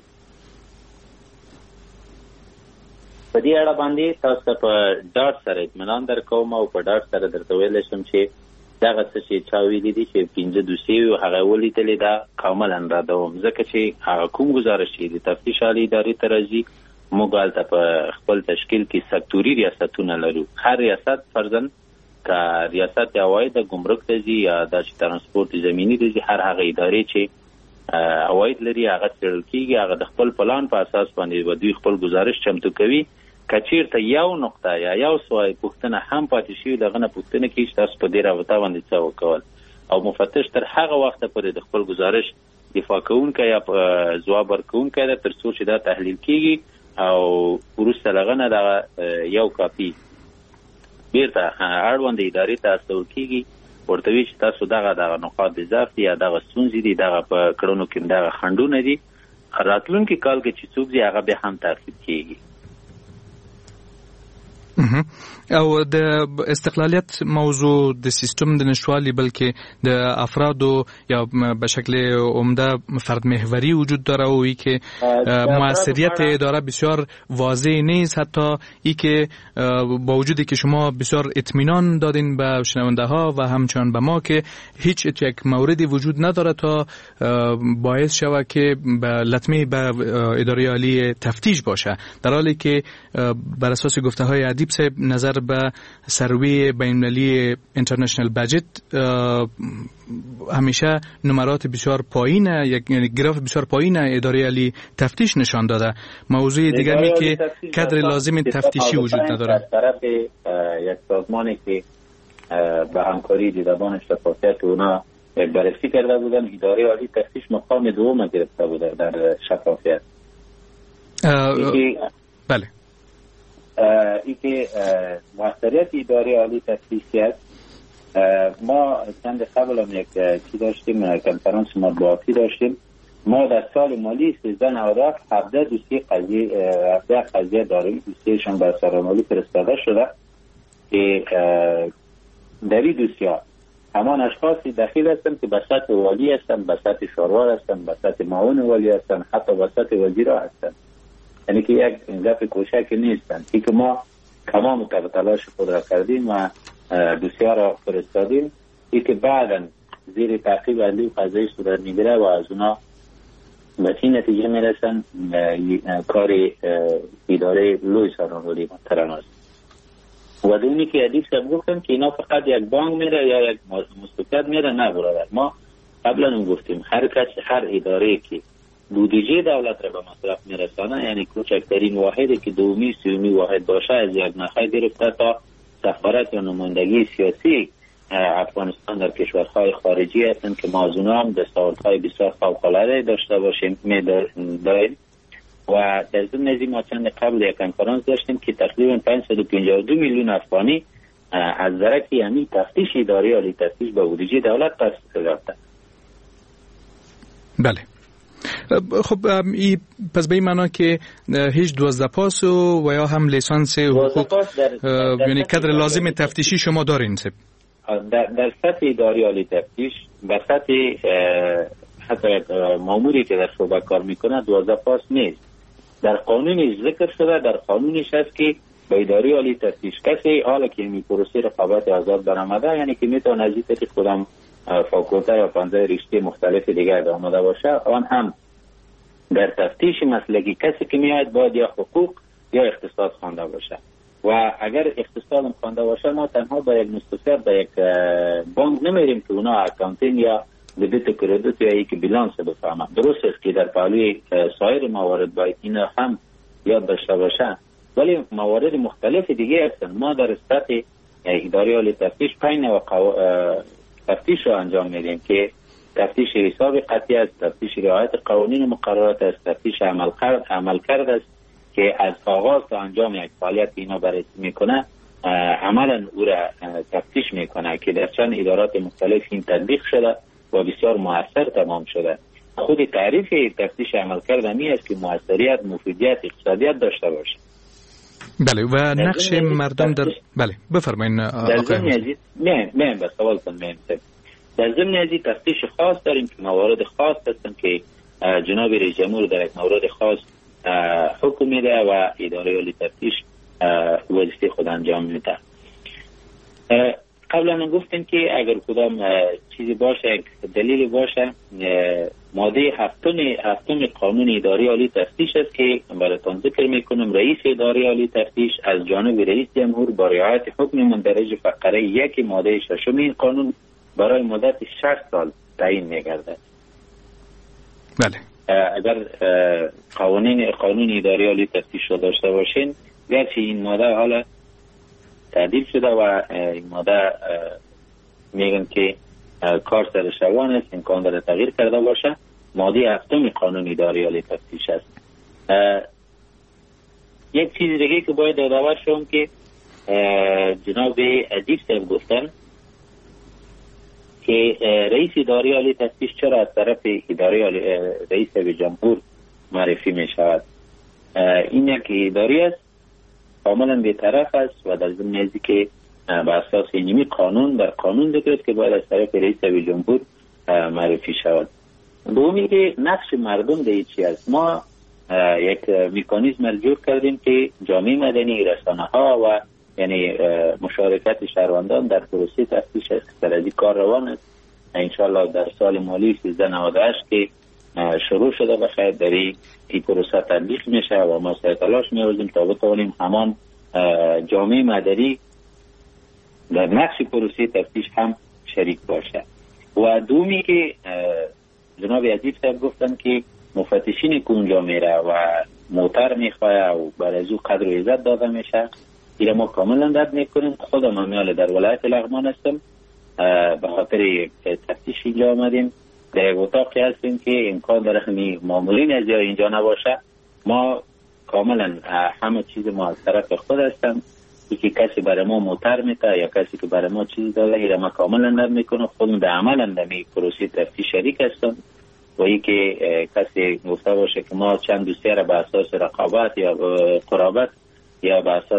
په دې اړه باندې تاسو په ډاډ سره اطمینان درکوم او په ډاډ سره درته ویلی شم چې دغه څه چې چا ویلي دي چې پنځه دوسیې وي هغه ولیدلې ده کاملا ردوم، ځکه چې هغه کوم گزارش چې د تفتیش عالي ادارې ته راځي موږ هلته په خپل تشکیل کې سکتوري ریاستونه لرو. هر ریاست فرضاً که ریاست عواید د ګمرک ته ځي یا د ترانسپورت زمیني ته ځي، هر هغه ادارې چې عواید لري هغه څېړل کېږي، هغه د خپل پلان په اساس باندې به دوی خپل گزارش چمتو کوي. که چېرته یو نقطه یا یو سوای پوښتنه هم پاتې شوي دغه نه پوښتنه کېږي چې تاسو په دې رابطه باندې څه وکول او مفتش تر هغه وخته پورې د خپل گزارش دفاع کوونکی یا ځواب ورکوونکی ده تر څو چې دا تحلیل کېږي او وروسته له هغه نه دغه یو کاپي بیرته اړونده ادارې ته استول کېږي، ورته وایي چې تاسو دغه دغه نقاط د ضعف دي یا دغه ستونزې دي، دغه په کړنو کې دغه خنډونه دي، راتلونکي کال کې چې څوک دي هغه بیا هم تعقیب کېږي. او د استقلالیت موضوع د سیستم د نشوالي بلکې د افرادو یا به شکل عمده فرد محوری وجود داره و ای که موثریت اداره بسیار واضح نیست، حتی ای که با وجودی که شما بسیار اطمینان دادین به شنونده ها و همچنان به ما که هیچ یک موردی وجود نداره تا باعث شوه که به لطمه به اداره عالی تفتیش باشه، در حالی که بر اساس گفته های ادیب صاحب نظر به سروی بین‌المللی اینترنشنال بجت همیشه نمرات بسیار پایین، یعنی گراف بسیار پایین اداره عالی تفتیش نشان داده. موضوع دیگری که کادر لازم تفتیشی وجود نداره. از طرف یک سازمانی که به همکاری دیدبان شفافیت اونا یک بررسی کرده بودن، اداره عالی تفتیش مقام دوم گرفته بوده در شفافیت. بله. ای که موثریت اداره عالی تفتیشی است. ما چند قبل هم یک چی داشتیم، کنفرانس مطبوعاتی داشتیم. ما در سال مالی سیزده نود و هفت هفده دوسیه قضیه هفده قضیه داریم، دوسیهشان بر سرمالی فرستاده شده که در این دوسیه همان اشخاصی دخیل هستند که به سطح والی هستند، به سطح شاروار هستند، به سطح معاون والی هستند، حتی به سطح وزیرها هستند. یعنی که یک گپ کوچک نیستند. که ما تمام تلاش خود را کردیم و دوسیه را فرستادیم، ای که بعدا زیر تعقیب عدلی و قضایی صورت میگیره و از اونا به این نتیجه میرسن کار اداره لوی سرمالی محترم است. و دونی که ادیب صاحب گفتن که اینا فقط یک بانک میره یا یک مستقد میره، نه برادر. ما قبلا هم گفتیم هر کس هر اداره که بودجه دولت را به مصرف میرسانه، یعنی کوچکترین واحدی که دومی سیومی واحد باشه، از یک نخواهی گرفته تا سفارت یا نمایندگی سیاسی افغانستان در کشورهای خارجی هستند که ما از اونها هم دستاوردهای بسیار فوق‌العاده داشته باشیم می‌داریم. و در ضمن از این ما چند قبل یک کنفرانس داشتیم که تقریبا پانصد و پنجاه و دو میلیون افغانی از درک یعنی تفتیش اداره عالی تفتیش به بودجه دولت پس رفته. بله. خب ای پس به این معنا که هیچ دوازده پاس و یا هم لیسانس حقوق یعنی کادر لازم تفتیشی شما دارین؟ در, در سطح اداره عالی تفتیش به سطح حتی ماموری که در شعبه کار میکنه دوازده پاس نیست. در قانونش ذکر شده، در قانونش هست که به اداره عالی تفتیش کسی حالا که می پروسه رقابت آزاد برآمده، یعنی که میتونه از این که خودم فاکولته یا پنجاه رشته مختلف دیگر آمده باشه، آن هم در تفتیش مسلکی کسی که میاد باید یا حقوق یا اقتصاد خوانده باشه. و اگر اقتصاد هم خوانده باشه، ما تنها با یک مستثر با یک بانک نمیریم که اونا اکانتینگ یا دبیت کردیت یا یک بیلانس بفهمن. درست است که در پهلوی سایر موارد باید این هم یاد داشته باشه، ولی موارد مختلف دیگه هستن. ما در سطح اداره عالی تفتیش پنج نوع تفتیش رو انجام میدیم که تفتیش حساب قطعی است، تفتیش رعایت قوانین و مقررات است، تفتیش عملکرد عملکرد است که از آغاز تا انجام یک فعالیت اینا بررسی میکنه، عملا او را تفتیش میکنه که در چند ادارات مختلف این تطبیق شده و بسیار موثر تمام شده. خود تعریف تفتیش عملکرد همی است که موثریت، مفیدیت، اقتصادیت داشته باشه. بله. و نقش مردم در بله بفرمایید آقای حسین. نه نه بس سوال کنم. در ضمن از این تفتیش خاص داریم که موارد خاص هستن که جناب رئیس جمهور در یک مورد خاص حکم میده و اداره عالی تفتیش وظیفه خود انجام میده. قبلا هم گفتیم که اگر کدام چیزی باشه، یک دلیلی باشه، ماده هفتم هفتم قانون اداره عالی تفتیش است که براتون ذکر میکنم. رئیس اداره عالی تفتیش از جانب رئیس جمهور با رعایت حکم مندرج فقره یک ماده ششم این قانون برای مدت شش سال تعیین میگردد. بله. اگر قوانین قانون اداره عالی تفتیش رو داشته باشین، گرچه این ماده حالا تعدیل شده و این ماده میگن که کار سر شوان است، امکان داره تغییر کرده باشه. ماده هفتم قانون اداره عالی تفتیش است. یک چیز دیگه که باید یادآور شم که جناب ادیب صاحب گفتن که رئیس اداره عالی تفتیش چرا از طرف اداره عالی رئیس جمهور معرفی می شود. این یک اداره است کاملا بی‌طرف است و در ضمن ازی که بر اساس اینمی قانون در قانون ذکر که باید از طرف رئیس جمهور معرفی شود. دومی که نقش مردم در چی است. ما یک مکانیزم جور کردیم که جامعه مدنی، رسانه ها و یعنی مشارکت شهروندان در پروسه تفتیش است که در این کار روان است. انشاءالله در سال مالی سیزده نود و هشت که شروع شده باشه در این پروسه تطبیق میشه و ما سعی تلاش می‌کنیم تا بتوانیم همان جامعه مدنی در نقش پروسه تفتیش هم شریک باشه. و دومی که جناب عزیز صاحب گفتن که مفتشین که اونجا میره و موتر میخواه و بر از او قدر و عزت داده میشه، ایره ما کاملا رد میکنیم. خودم امیال در ولایت لغمان هستم، به خاطر تفتیش اینجا آمدیم. در یک اتاقی هستیم که امکان داره همی معمولین از یا اینجا نباشه. ما کاملا همه چیز ما از طرف خود هستم. یکی کسی برای ما موتر میته یا کسی که برای ما چیز داده ایره ما کاملا رد میکنم. خودم در عملا در می پروسی تفتیش شریک هستم. و ای که کسی گفته باشه که ما چند دوسیه را به اساس رقابت یا قرابت یا به اساس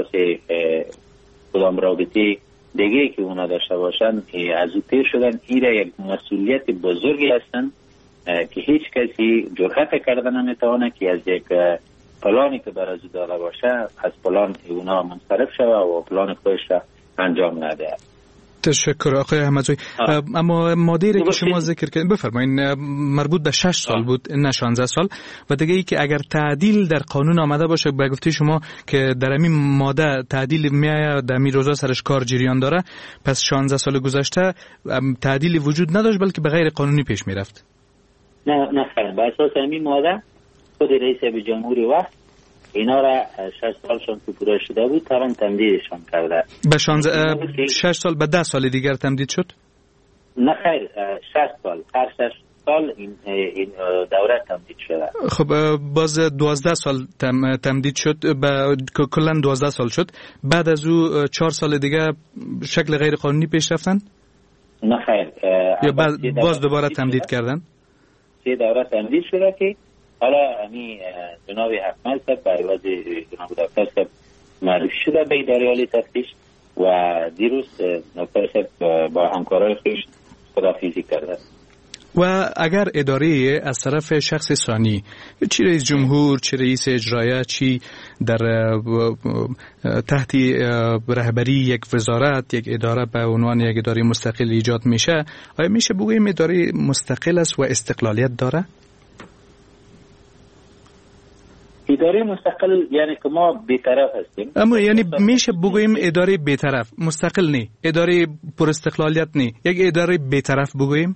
کدام رابطه دیگه که اونا داشته باشن از او تیر شدن، این را یک مسئولیت بزرگی هستن که هیچ کسی جرأت کرده نمیتونه که از یک پلانی که بر از او داده باشه از پلان اونا منصرف شوه و پلان خودش را انجام نده. تشکر آقای احمدزوی. اما ماده‌ای که شما ذکر کردین بفرمایید مربوط به شش سال بود نه شانزده سال و دیگه ای که اگر تعدیل در قانون آمده باشه به گفته شما که در همین ماده تعدیل میآید در می روزا سرش کار جریان داره، پس شانزده سال گذشته تعدیلی وجود نداشت بلکه به غیر قانونی پیش میرفت. نه نه خیر، به اساس همین ماده خود رئیس جمهوری وقت اینا را شش سالشون که پوره شده بود تران تمدیدشون کرده. به شش سال به ده سال دیگر تمدید شد؟ نه خیر، شش سال هر شش سال این, این دوره تمدید شده. خب باز دوازده سال تم، تمدید شد، کلا دوازده سال شد. بعد از او چهار سال دیگه شکل غیر قانونی پیش رفتن؟ نه خیر، یا باز دوباره تمدید کردن؟ سه دوره تمدید شده که حالا امی جناب احمد صاحب به عوض جناب دکتر صاحب معرفی شده به اداره عالی تفتیش و دیروز دکتر صاحب با همکارای خویش خداحافظی کرده. و اگر اداره از طرف شخص ثانی چی رئیس جمهور، چی رئیس اجرایه، چی در تحت رهبری یک وزارت یک اداره به عنوان یک اداره مستقل ایجاد میشه، آیا میشه بگوییم اداره مستقل است و استقلالیت داره؟ اداره مستقل یعنی که ما بی‌طرف هستیم. اما یعنی میشه بگوییم اداره بی‌طرف، مستقل نی، اداره پر استقلالیت نی، یک اداره بی‌طرف بگوییم.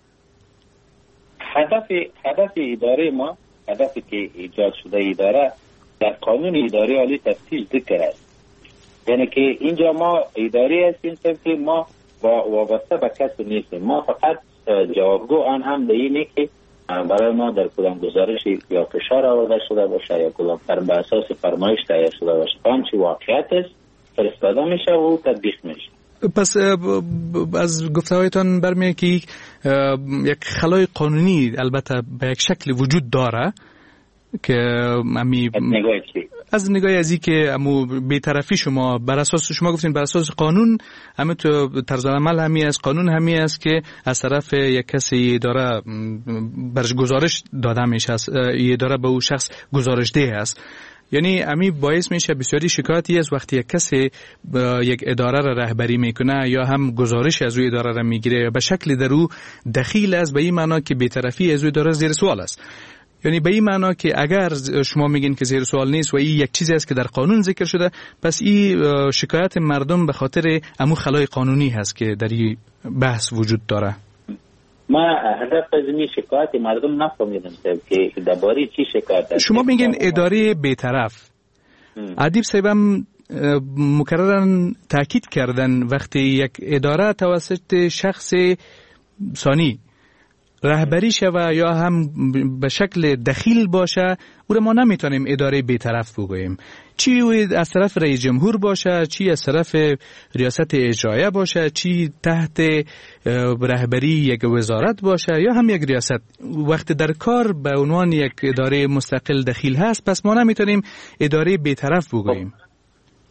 هدف هدف اداره ما، هدفی که ایجاد شده اداره در قانون اداره عالی تفتیش ذکر است. یعنی که اینجا ما اداره هستیم که ما با وابسته به کسی نیستیم. ما فقط جوابگو آن هم به اینه که برای ما در کدام گزارش یا فشار آورده شده باشه یا کدام فرم به اساس فرمایش تهیه شده باشه آنچه واقعیت است فرستاده میشه و تطبیق میشه. پس از گفتهایتان برمیاد که یک خلای قانونی البته به یک شکل وجود داره که امی از نگاه از این که امو بی‌طرفی شما بر اساس شما گفتین بر اساس قانون همه تو طرز عمل همی است، قانون همی است که از طرف یک کسی اداره برش گزارش داده میشه، اداره به او شخص گزارش ده است. یعنی امی باعث میشه بسیاری شکایتی است وقتی یک کسی یک اداره را رهبری میکنه یا هم گزارش از او اداره را میگیره یا به شکل در او دخیل است، به این معنا که بی‌طرفی از او اداره زیر سوال است. یعنی به این معنا که اگر شما میگین که زیر سوال نیست و این یک چیزی است که در قانون ذکر شده، پس این شکایت مردم به خاطر امو خلای قانونی هست که در این بحث وجود داره. ما هدف از این شکایت مردم نفهمیدم که درباره چی شکایت. شما میگین اداره بی‌طرف. ادیب صاحبم مکررن تاکید کردن وقتی یک اداره توسط شخص ثانی رهبری شوه یا هم به شکل دخیل باشه او را ما نمیتونیم اداره بی‌طرف بگوییم. چی از طرف رئیس جمهور باشه، چی از طرف ریاست اجرایه باشه، چی تحت رهبری یک وزارت باشه یا هم یک ریاست، وقتی در کار به عنوان یک اداره مستقل دخیل هست پس ما نمیتونیم اداره بی‌طرف بگوییم.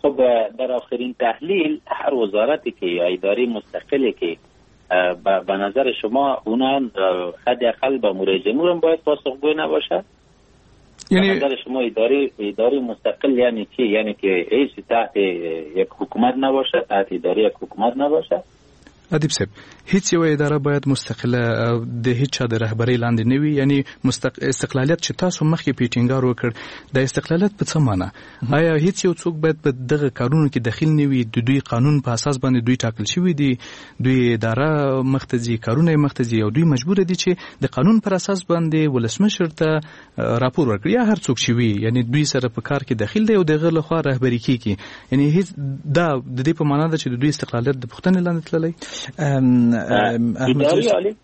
خب در آخرین تحلیل هر وزارتی که یا اداره مستقلی که به نظر شما اونا حداقل به امور جمهور هم باید پاسخگوی نباشه؟ یعنی به نظر شما اداره اداره مستقل یعنی چی؟ یعنی که هیچ تحت یک حکومت نباشه، تحت اداره یک حکومت نباشه؟ ادیب صاحب، هیڅ یو اداره باید مستقله د هیڅ چا د رهبرۍ لاندې نه وي. یعنی مستق... استقلالیت چې تاسو مخکې په ټینګار وکړ، د استقلالیت په څه معنی؟ آیا هیڅ یو څوک باید په دغه قانون کې داخل نه وي؟ د دوی قانون په اساس باندې دوی ټاکل شوی دي، دوی اداره مختزي کارونه مختزي او دوی مجبور دي چې د قانون پر اساس باندې ولسمشر ته راپور ورکړي، یا هر څوک شوی یعنی دوی سره په کار کې داخل دی او دغه لخوا رهبري کوي. یعنی هیڅ دا د دې په معنا ده چې د دوی استقلالیت د پښتنې لاندې تللی. احمد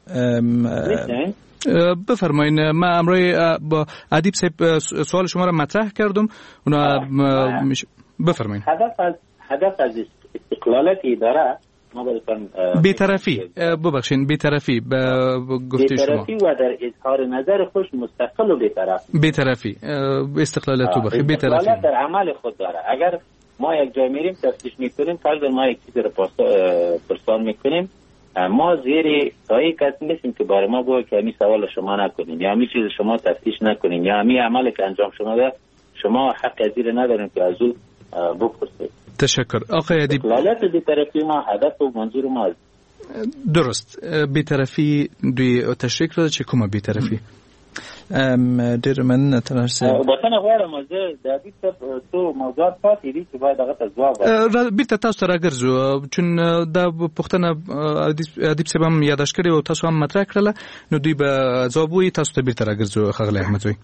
بفرمایید. من امروز با ادیب صاحب سوال شما را مطرح کردم. اونا بفرمایید. هدف از هدف از استقلالت اداره ما بلکن بی‌طرفی، ببخشید بی‌طرفی به گفته شما، بی‌طرفی و در اظهار نظر خوش مستقل و بی‌طرف. بی‌طرفی استقلالت تو بخیر، بی‌طرفی استقلالت در عمل خود داره. اگر ما یک جای میریم تفتیش میکنیم، فرض ما یک چیزی رو پرسان میکنیم، ما زیر سایه کسی نیستیم که برای ما بگه که همین سوال شما نکنیم یا همین چیز شما تفتیش نکنیم یا همین عمل که انجام شده شما حق از زیر نداریم که از او بپرسید. تشکر. آقای ادیب، استقلالت بی‌طرفی ما هدف و منظور ما است. درست. بی‌طرفی دوی تشریح کرده چه کومه بی‌طرفی؟ ام ډیر مننه ترسه وطن غواړم زه د دې څو موضوعات پاتې دي چې باید هغه ته ځواب ورکړم. بیرته تاسو ته راګرځو چون دا پوښتنه ادیب صاحب هم یاداش کړې او تاسو هم مطرح کړله، نو دوی به ځواب وایي. تاسو ته بیرته راګرځو ښاغلی احمدزی.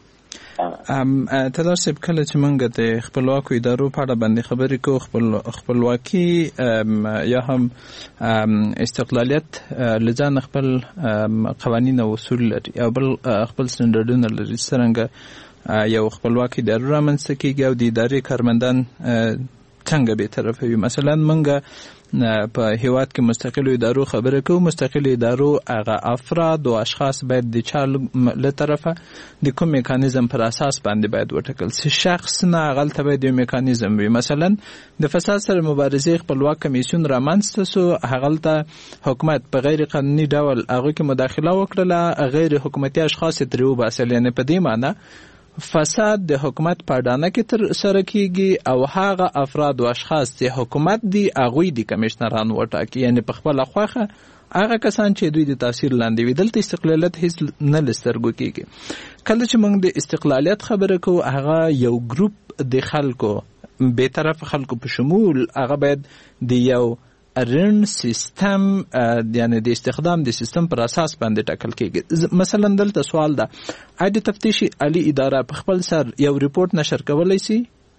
ام تدارسب کله چې موږ د خپلواکو ادارو په اړه باندې خبرې کوو، خپل خپلواکي یا هم استقلالیت لزان خپل قوانین او اصول لري او بل خپل سټنډرډونه لري. څنګه یو خپلواکي ادارو رامنځته کیږي او د ادارې کارمندان څنګه به طرفه وي. مثلا موږ په هیواد کې مستقل ادارو خبره کوو. مستقل ادارو هغه افراد او اشخاص باید د چا له طرفه د کوم میکانیزم پر اساس باندې باید وټاکل شي. شخص نه هغه باید یو میکانیزم وي. مثلا د فساد سره مبارزه خپلواک کمیسیون رامنځته سو، هغه ته حکومت په غیر قانوني ډول هغه کې مداخله وکړه، غیر حکومتي اشخاص ترې وباسل. یعنی په دې معنی فساد د حکومت په اډانه کې تر سره کیږي او هغه افراد او اشخاص چې حکومت دی هغه د کمشنران وټاکي، یعنی په خپل خوخه هغه کسان چې دوی د تاثیر لاندې وي. دلته استقلالیت هیڅ نه لسترګو کیږي. کله چې موږ د استقلالیت خبره کوو، هغه یو ګروپ د خلکو به طرف خلکو په شمول هغه باید د یو رن سیستم یعنی د استخدام د سیستم پر اساس باندې ټاکل کیږي. مثلا دلته سوال ده، اې د تفتیشي عالی اداره په خپل سر یو ریپورت نشر کولای شي؟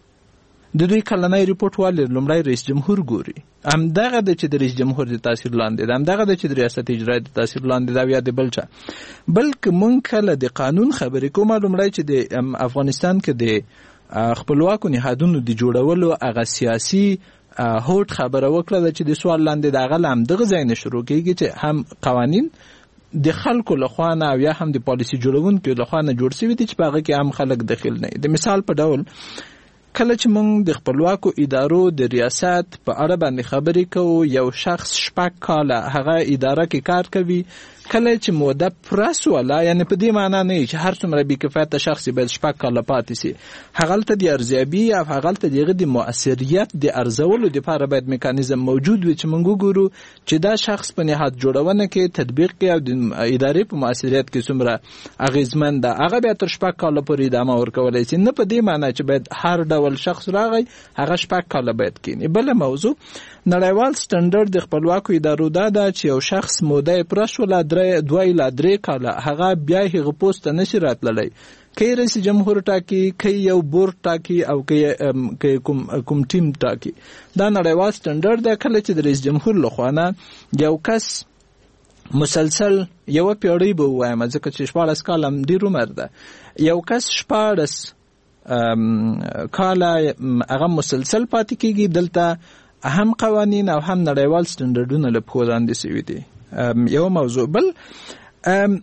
د دوی کلنۍ ریپورت والي لومړی رئیس جمهور ګوري. هم دغه د چې د رئیس جمهور د تاثیر لاندې ده، هم دغه د چې د ریاست اجرایی د تاثیر لاندې ده یا د بل چا. بلکې مونږ کله د قانون خبرې کوو، لومړی چې د افغانستان کې د خپلواکو نهادونو د جوړولو هغه سیاسي هوټ خبره وکړه چې د سوال لاندې دغه لم دغه ځای نه شروع کیږي چې هم قوانین د خلکو لخوا نه او یا هم د پالیسي جوړونکو لخوا نه جوړ شوي دي چې په هغه کې هم خلک داخل نه. د مثال په ډول کله چې موږ د خپلواکو ادارو د ریاست په اړه باندې خبرې کوو، یو شخص شپږ کاله هغه اداره کې کار کوي، کله چې موده پرس ولا یعنی په دې معنی نه چې هر څومره بې کفایته شخص باید شپږ کاله پاتې شي، هغه ته د ارزیابي او هغه ته دغه د مؤثریت د ارزولو لپاره باید میکانیزم موجود وي چې موږ وګورو چې دا شخص په نهاد جوړونه کې تطبیق کوي او د ادارې په مؤثریت کې څومره اغیزمن ده، هغه بیا تر شپږ کاله پورې ادامه ورکولای شي. نه په دې معنی چې باید هر ډول شخص راغی هغه شپږ کاله باید کینی. بل موضوع نړیوال سټنډرډ د خپلواکو ادارو دا ده چې یو شخص موده پرش ولا درې دوه الی درې کاله هغه بیا هغه پوسټ نشي راتللی، کې رئیس جمهور ټاکي، کې یو بورډ ټاکي او کې کوم کوم ټیم ټاکي. دا نړیوال سټنډرډ ده. کله چې د رئیس جمهور لخوا نه یو کس مسلسل یو پیړۍ به وایم ځکه چې شپاړس کاله ډیر عمر ده، یو کس شپاړس کاله هغه مسلسل پاتې کیږي، دلته هم قوانین او هم نړیوال سټنډرډونه له پخوا لاندې شوي دي. یو موضوع. بل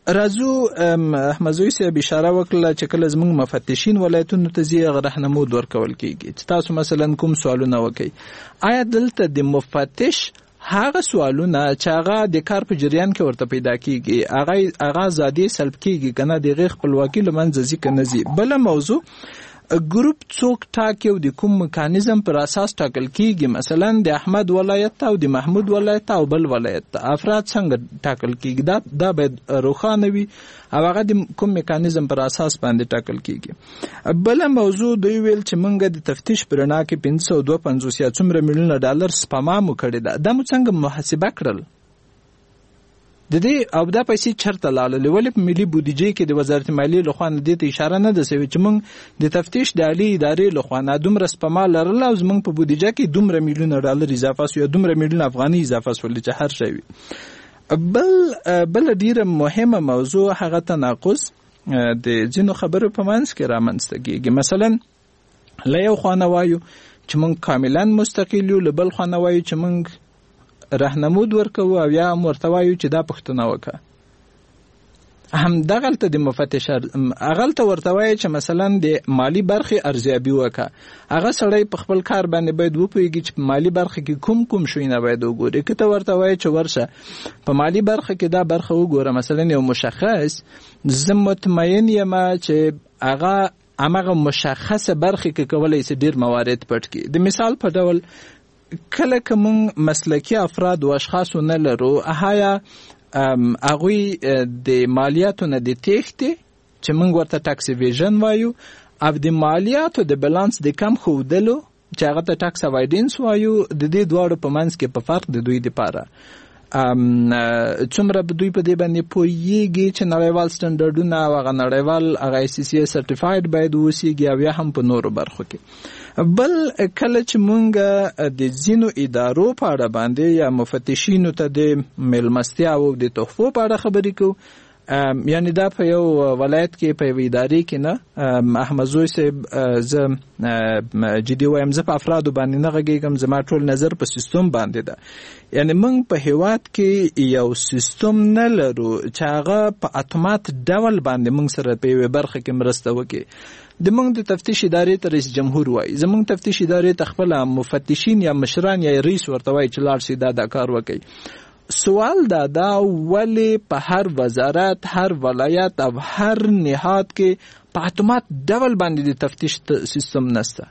راځو احمدزوی صاحب اشاره وکړه چې کله زموږ مفتشین ولایتونو ته ځي هغه رهنمود ورکول کیږي چې تاسو مثلا کوم سوالونه وکړئ آیا دلته د مفتش هغه سوالونه چې هغه د کار په جریان کې ورته پیدا کیږي هغه هغه ازادي سلب کیږي کنه د غیر خپلواکي لمنځه ځي کنه ځي بل موضوع ګروپ څوک ټاکي او د کوم میکانیزم پر اساس ټاکل کیږي مثلا د احمد ولایت او د محمود ولایت او بل ولایت افراد څنګه ټاکل کیږي دا دا به روښانه وي او هغه د کوم میکانیزم پر اساس باندې ټاکل کیږي بل موضوع دوی ویل چې موږ د تفتیش پرنا کې پنځه سوه دوه پنځوس یا څومره میلیونه ډالر سپما مو کړی دا د مو څنګه محاسبه کړل د دې او دا پیسې چرته لاړلې ولې په ملي بودیجې کې د وزارت مالیې لخوا نه دې ته اشاره نه ده سوې چې موږ د تفتیش د عالی ادارې لخوا نه دومره سپما لرله او زموږ په بودیجه کې دومره میلیونه ډالر اضافه شو یا دومره میلیونه افغاني اضافه شول چې هر شی وي بل بل ډیره مهمه موضوع هغه تناقض د ځینو خبرو په منځ کې رامنځته کیږي مثلا له یو خوا نه وایو چې موږ کاملا مستقل یو له بل خوا نه وایو چې موږ رهنمود ورکو او یا مرتوایو چې دا پښتنه وکړه هم دغلته د مفتش اغلته ورتوای چې مثلا د مالی برخه ارزیابي وکړه هغه سړی په خپل کار باندې باید وپوهیږي چې په مالی برخه کې کوم کوم شوینه باید وګوري کته ورتوای چې ورشه په مالی برخه کې دا برخه وګوره مثلا یو مشخص زه مطمئن یم چې هغه هغه مشخصه برخه کې کولای شي ډیر موارد پټ کړي د مثال په ډول کله که موږ مسلکی افراد او اشخاص نه لرو اهایا هغوی د مالیاتو نه د تېښتې چې موږ ورته ټاکس ایویژن وایو او د مالیاتو د بالانس د کم ښودلو چې هغه ته ټاکس اوایډنس وایو د دې دواړو په منځ کې په فرق د دوی دپاره څومره به دوی په دې باندې پوهیږي چې نړیوال سټنډرډونه او هغه نړیوال هغه آی سی سی سرټیفاید باید واوسیږي او یا هم په نورو برخو کې بل کله چې مونږ د ځینو ادارو په اړه باندې یا مفتشینو ته د میلمستیا او د تحفو په اړه خبرې کوو یعنی دا په یو ولایت کې په یو ادارې کې نه احمدزوی صاحب زه جدي وایم زه په افرادو باندې نه غږیږم زما ټول نظر په سیستم باندې ده یعنی موږ په هیواد کې یو سیستم نه لرو چې هغه په اتومات ډول باندې موږ سره په یوه برخه کې مرسته وکړي د موږ د تفتیش ادارې ته رئیس جمهور وایي زموږ تفتیش ادارې ته خپل مفتشین یا مشران یا رئیس ورته وایي چې لاړ شي دا دا کار وکړي سوال دا دا ولې په هر وزارت هر ولایت او هر نهاد کې په اتومات ډول باندې د تفتیش سیستم نشته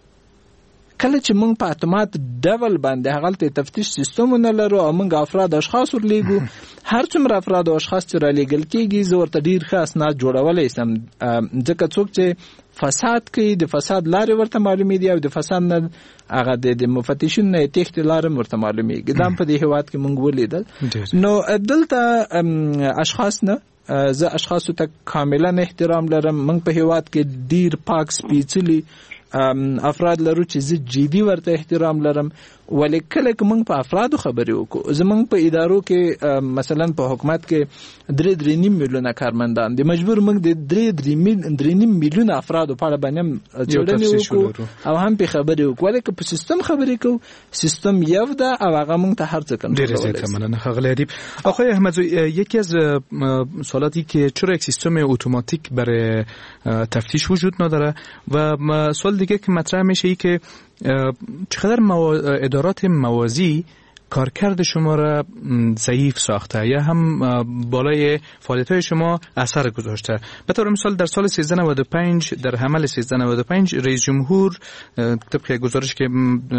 کله چې موږ په اتومات ډول باندې هغه تفتیش سیستمونه لرو او موږ افراد اشخاص ورلېږو هر څومره افراد او اشخاص چې رالیږل کېږي زه ورته ډېر ښه اسناد جوړولی سم ځکه څوک چې فساد کوي د فساد لارې ورته معلومې دي او د فساد نه هغه د مفتشین نه تېښتې لارې ورته معلومېږي دا هم په دې هېواد کې موږ ولیدل نو دلته اشخاص نه زه اشخاصو ته کاملا احترام لرم موږ په هېواد کې ډېر پاک سپېڅلي افراد لرو چې زه جدي ورته احترام لرم ولې کله که موږ په افرادو خبرې وکړو زموږ په ادارو کې مثلا په حکومت کې درې درې نیم میلیونه کارمندان دي مجبور موږ د درې درې نیم میلیونه افرادو په اړه باندې څېړنې وکړو او هم په خبرې وکړو ولې که په سیستم خبرې کوو سیستم یو ده او هغه موږ ته هر څه کنټرولولی ډېر زیاته مننه ښاغلی ادیب آقای احمدزوی یکی از سوالاتی که چرا یک سیستم اتوماتیک برای تفتیش وجود نداره و سوال دیگه که مطرح میشه ای که چقدر مو... ادارات موازی کارکرد شما را ضعیف ساخته یا هم بالای فعالیت‌های شما اثر گذاشته. به طور مثال در سال سیزده نود و پنج در حمل سیزده نود و پنج رئیس جمهور طبق گزارش که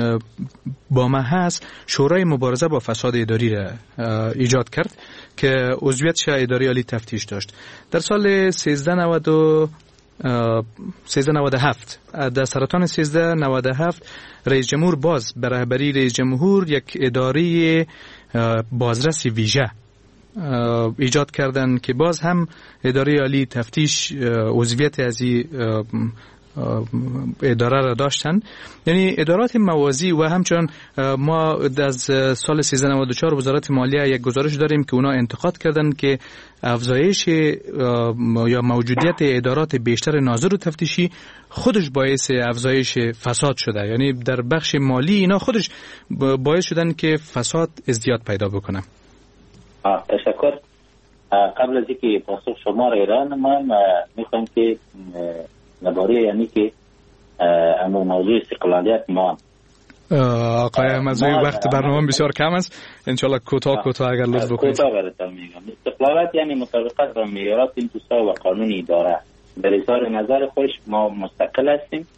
با ما هست شورای مبارزه با فساد اداری را ایجاد کرد که عضویت اداره عالی تفتیش داشت. در سال سیزده نود و سیزده نود و هفت در سرطان سیزده نود و هفت رئیس جمهور باز به رهبری رئیس جمهور یک اداره بازرس ویژه ایجاد کردند که باز هم اداره عالی تفتیش عضویت از این اداره را داشتن. یعنی ادارات موازی و همچنان ما از سال سیزده نود و چهار وزارت مالیه یک گزارش داریم که اونا انتقاد کردن که افزایش یا موجودیت ادارات بیشتر ناظر و تفتیشی خودش باعث افزایش فساد شده. یعنی در بخش مالی اینا خودش باعث شدن که فساد ازدیاد پیدا بکنه. تشکر. قبل از اینکه پاسخ شما را ایران ما میخوایم که نباره یعنی که اما موضوع استقلالیت ما آقای احمدزوی وقت برنامه بسیار کم است، انشالله کوتاه کوتاه اگر لطف بکنید. کوتاه براتون میگم. استقلالیت یعنی مطابقت با معیارات این دوستا و قانون اداره. در اظهار نظر خودش ما مستقل هستیم،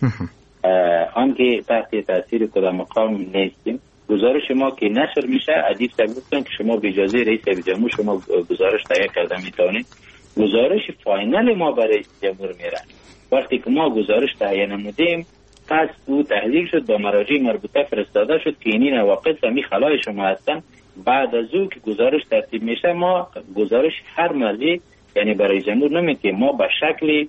آنکه تحت تاثیر کدام مقام نیستیم. گزارش ما که نشر میشه عدیب سبب که شما به اجازه رئیس جمهور شما گزارش تهیه کرده میتونید. گزارش فاینال ما برای رئیس جمهور میره. وقتی که ما گزارش تهیه نمودیم پس او تحلیل شد با مراجع مربوطه فرستاده شد که این نواقص می خلای شما هستن. بعد از او که گزارش ترتیب میشه ما گزارش هر مرجع یعنی برای جمهور نمیدیم، ما به شکل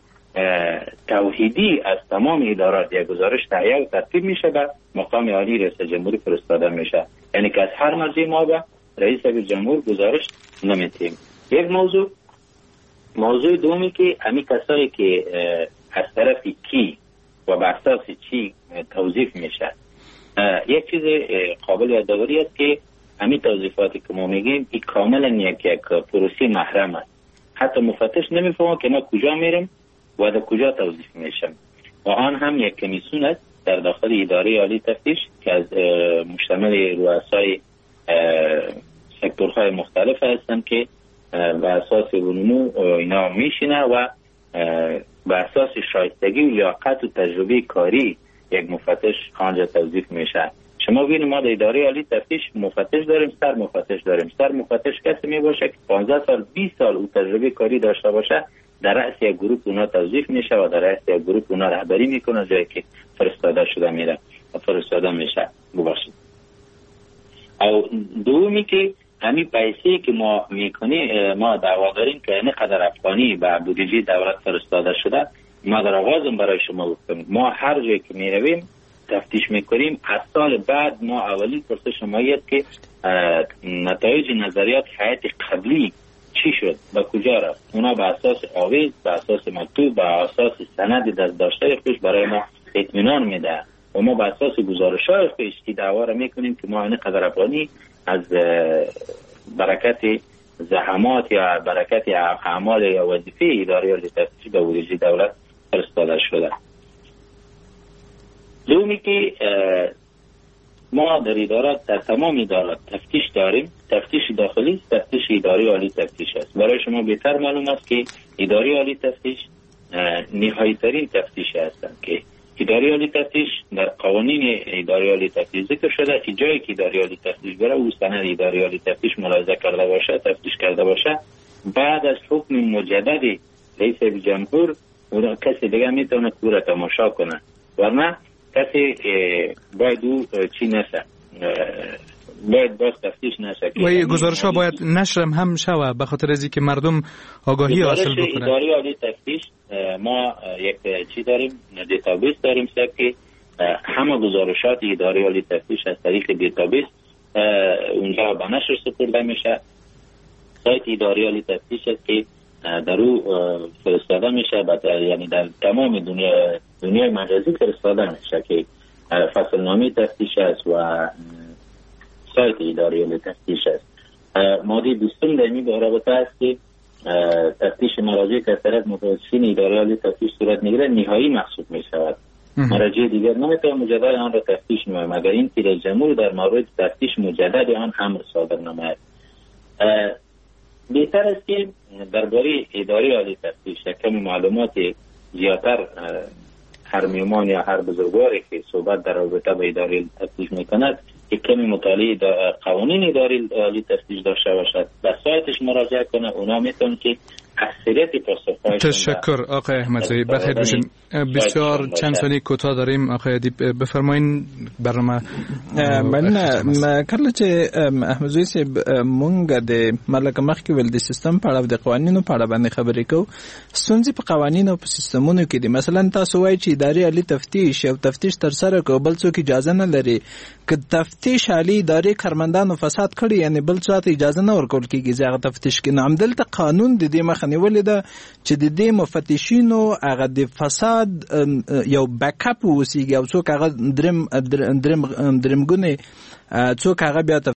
توحیدی از تمام ادارات یک گزارش تهیه و ترتیب میشه به مقام عالی رئیس جمهوری فرستاده میشه. یعنی که از هر مرجع ما به رئیس جمهور گزارش نمیدیم. یک موضوع موضوع دومی که امی کسایی که از طرف کی و بر اساس چی توظیف میشه، یک چیز قابل یادآوری است که همین توظیفاتی که ما میگیم این کاملا یک یک پروسه محرم است. حتی مفتش نمیفهمه که ما کجا میریم و در کجا توظیف میشم. و آن هم یک کمیسیون است در داخل اداره عالی تفتیش که از مشتمل رؤسای سکتورهای مختلف هستند که بر اساس علوم اینا میشینه و بر اساس شایستگی و لیاقت و تجربه کاری یک مفتش آنجا توظیف میشه. شما ببینید ما در اداره عالی تفتیش مفتش داریم، سر مفتش داریم. سر مفتش کسی می باشه که پانزده سال بیست سال او تجربه کاری داشته باشه، در رأس یک گروه اونا توظیف میشه و در رأس یک گروه اونا رهبری میکنه جایی که فرستاده شده میره و فرستاده میشه. ببخشید. او دومی که همین پیسه‌ای که ما میکنیم ما دعوا داریم که این قدر افغانی به بودجه دولت فرستاده شده. ما در آغازم برای شما گفتم ما هر جایی که میرویم تفتیش میکنیم. از سال بعد ما اولین پرسش مایید که نتایج نظریات هیئت قبلی چی شد و کجا رفت. اونا به اساس آویز، به اساس مکتوب، به اساس سند دست داشته خودش برای ما اطمینان میده و ما به اساس گزارش‌های خودش که دعوا را میکنیم که ما این قدر افغانی از برکت زحمات یا برکت اعمال یا وظیفه اداره عالی تفتیش به بودجه دولت فرستاده شده. دومی که ما در ادارات در تمام ادارات تفتیش داریم. تفتیش داخلی، تفتیش اداری عالی تفتیش است. برای شما بهتر معلوم است که اداری عالی تفتیش نهایی ترین تفتیش هستند که اداری عالی تفتیش در قوانین اداری عالی تفتیش ذکر شده که جایی که اداری عالی تفتیش بره او سند اداری عالی تفتیش ملاحظه کرده باشه، تفتیش کرده باشه، بعد از حکم مجدد رئیس جمهور اون کسی دیگه میتونه کور تماشا کنه، ورنه کسی باید او چی نشه، باید باز تفتیش نشه. و گزارش ها باید نشرم هم شوه به خاطر از اینکه مردم آگاهی حاصل بکنن. اداره عالی تفتیش ما یک چی داریم، دیتابیس داریم که همه گزارشات اداره عالی تفتیش از طریق دیتابیس اونجا به نشر سپرده میشه. سایت اداره عالی تفتیش است که در او فرستاده میشه، یعنی در تمام دنیا دنیای مجازی فرستاده میشه که فصل نامه تفتیش است و سایت اداره عالی تفتیش است. ماده بیستم در این رابطه است که تفتیش مراجع که از طرف متوسطین اداره عالی تفتیش صورت میگیره نهایی محسوب میشود. مراجع دیگر نمیتونه مجدد آن را تفتیش نماید مگر این که رئیس جمهور در مورد تفتیش مجدد آن امر صادر نماید. بهتر است که درباره اداره عالی تفتیش کمی معلومات زیادتر هر میهمان یا هر بزرگواری که صحبت در رابطه با اداره تفتیش میکند که کمی مطالعه قوانین اداره عالی تفتیش داشته باشد، به سایتش مراجعه کنه. اونا میتونن که اکثریت پاسخ‌هایشون. تشکر آقای احمدزوی، بخیر باشین. بسیار چند ثانیه کوتاه داریم. آقای ادیب بفرمایین برنامه. من کله چې احمدزوی صاحب مونږ د ملک مخکې ول د سیستم په اړه د قوانینو په اړه باندې خبرې کوو. ستونزې په قوانینو په سیستمونو کې دي. مثلا تاسو وایي چې اداري عالی تفتیش او تفتیش تر سره کو بل څوک اجازه نه لري که تفتیش عالی اداري کارمندانو فساد کړي، یعنی بل څه ته اجازه نه ورکول کیږي چې هغه تفتیش کوي. نو همدلته قانون د دې مخه نیولې ده چې د دې مفتشینو هغه د فساد یو بیک اپ وسیږي او څوک هغه درم درم درمګونه څوک هغه بیا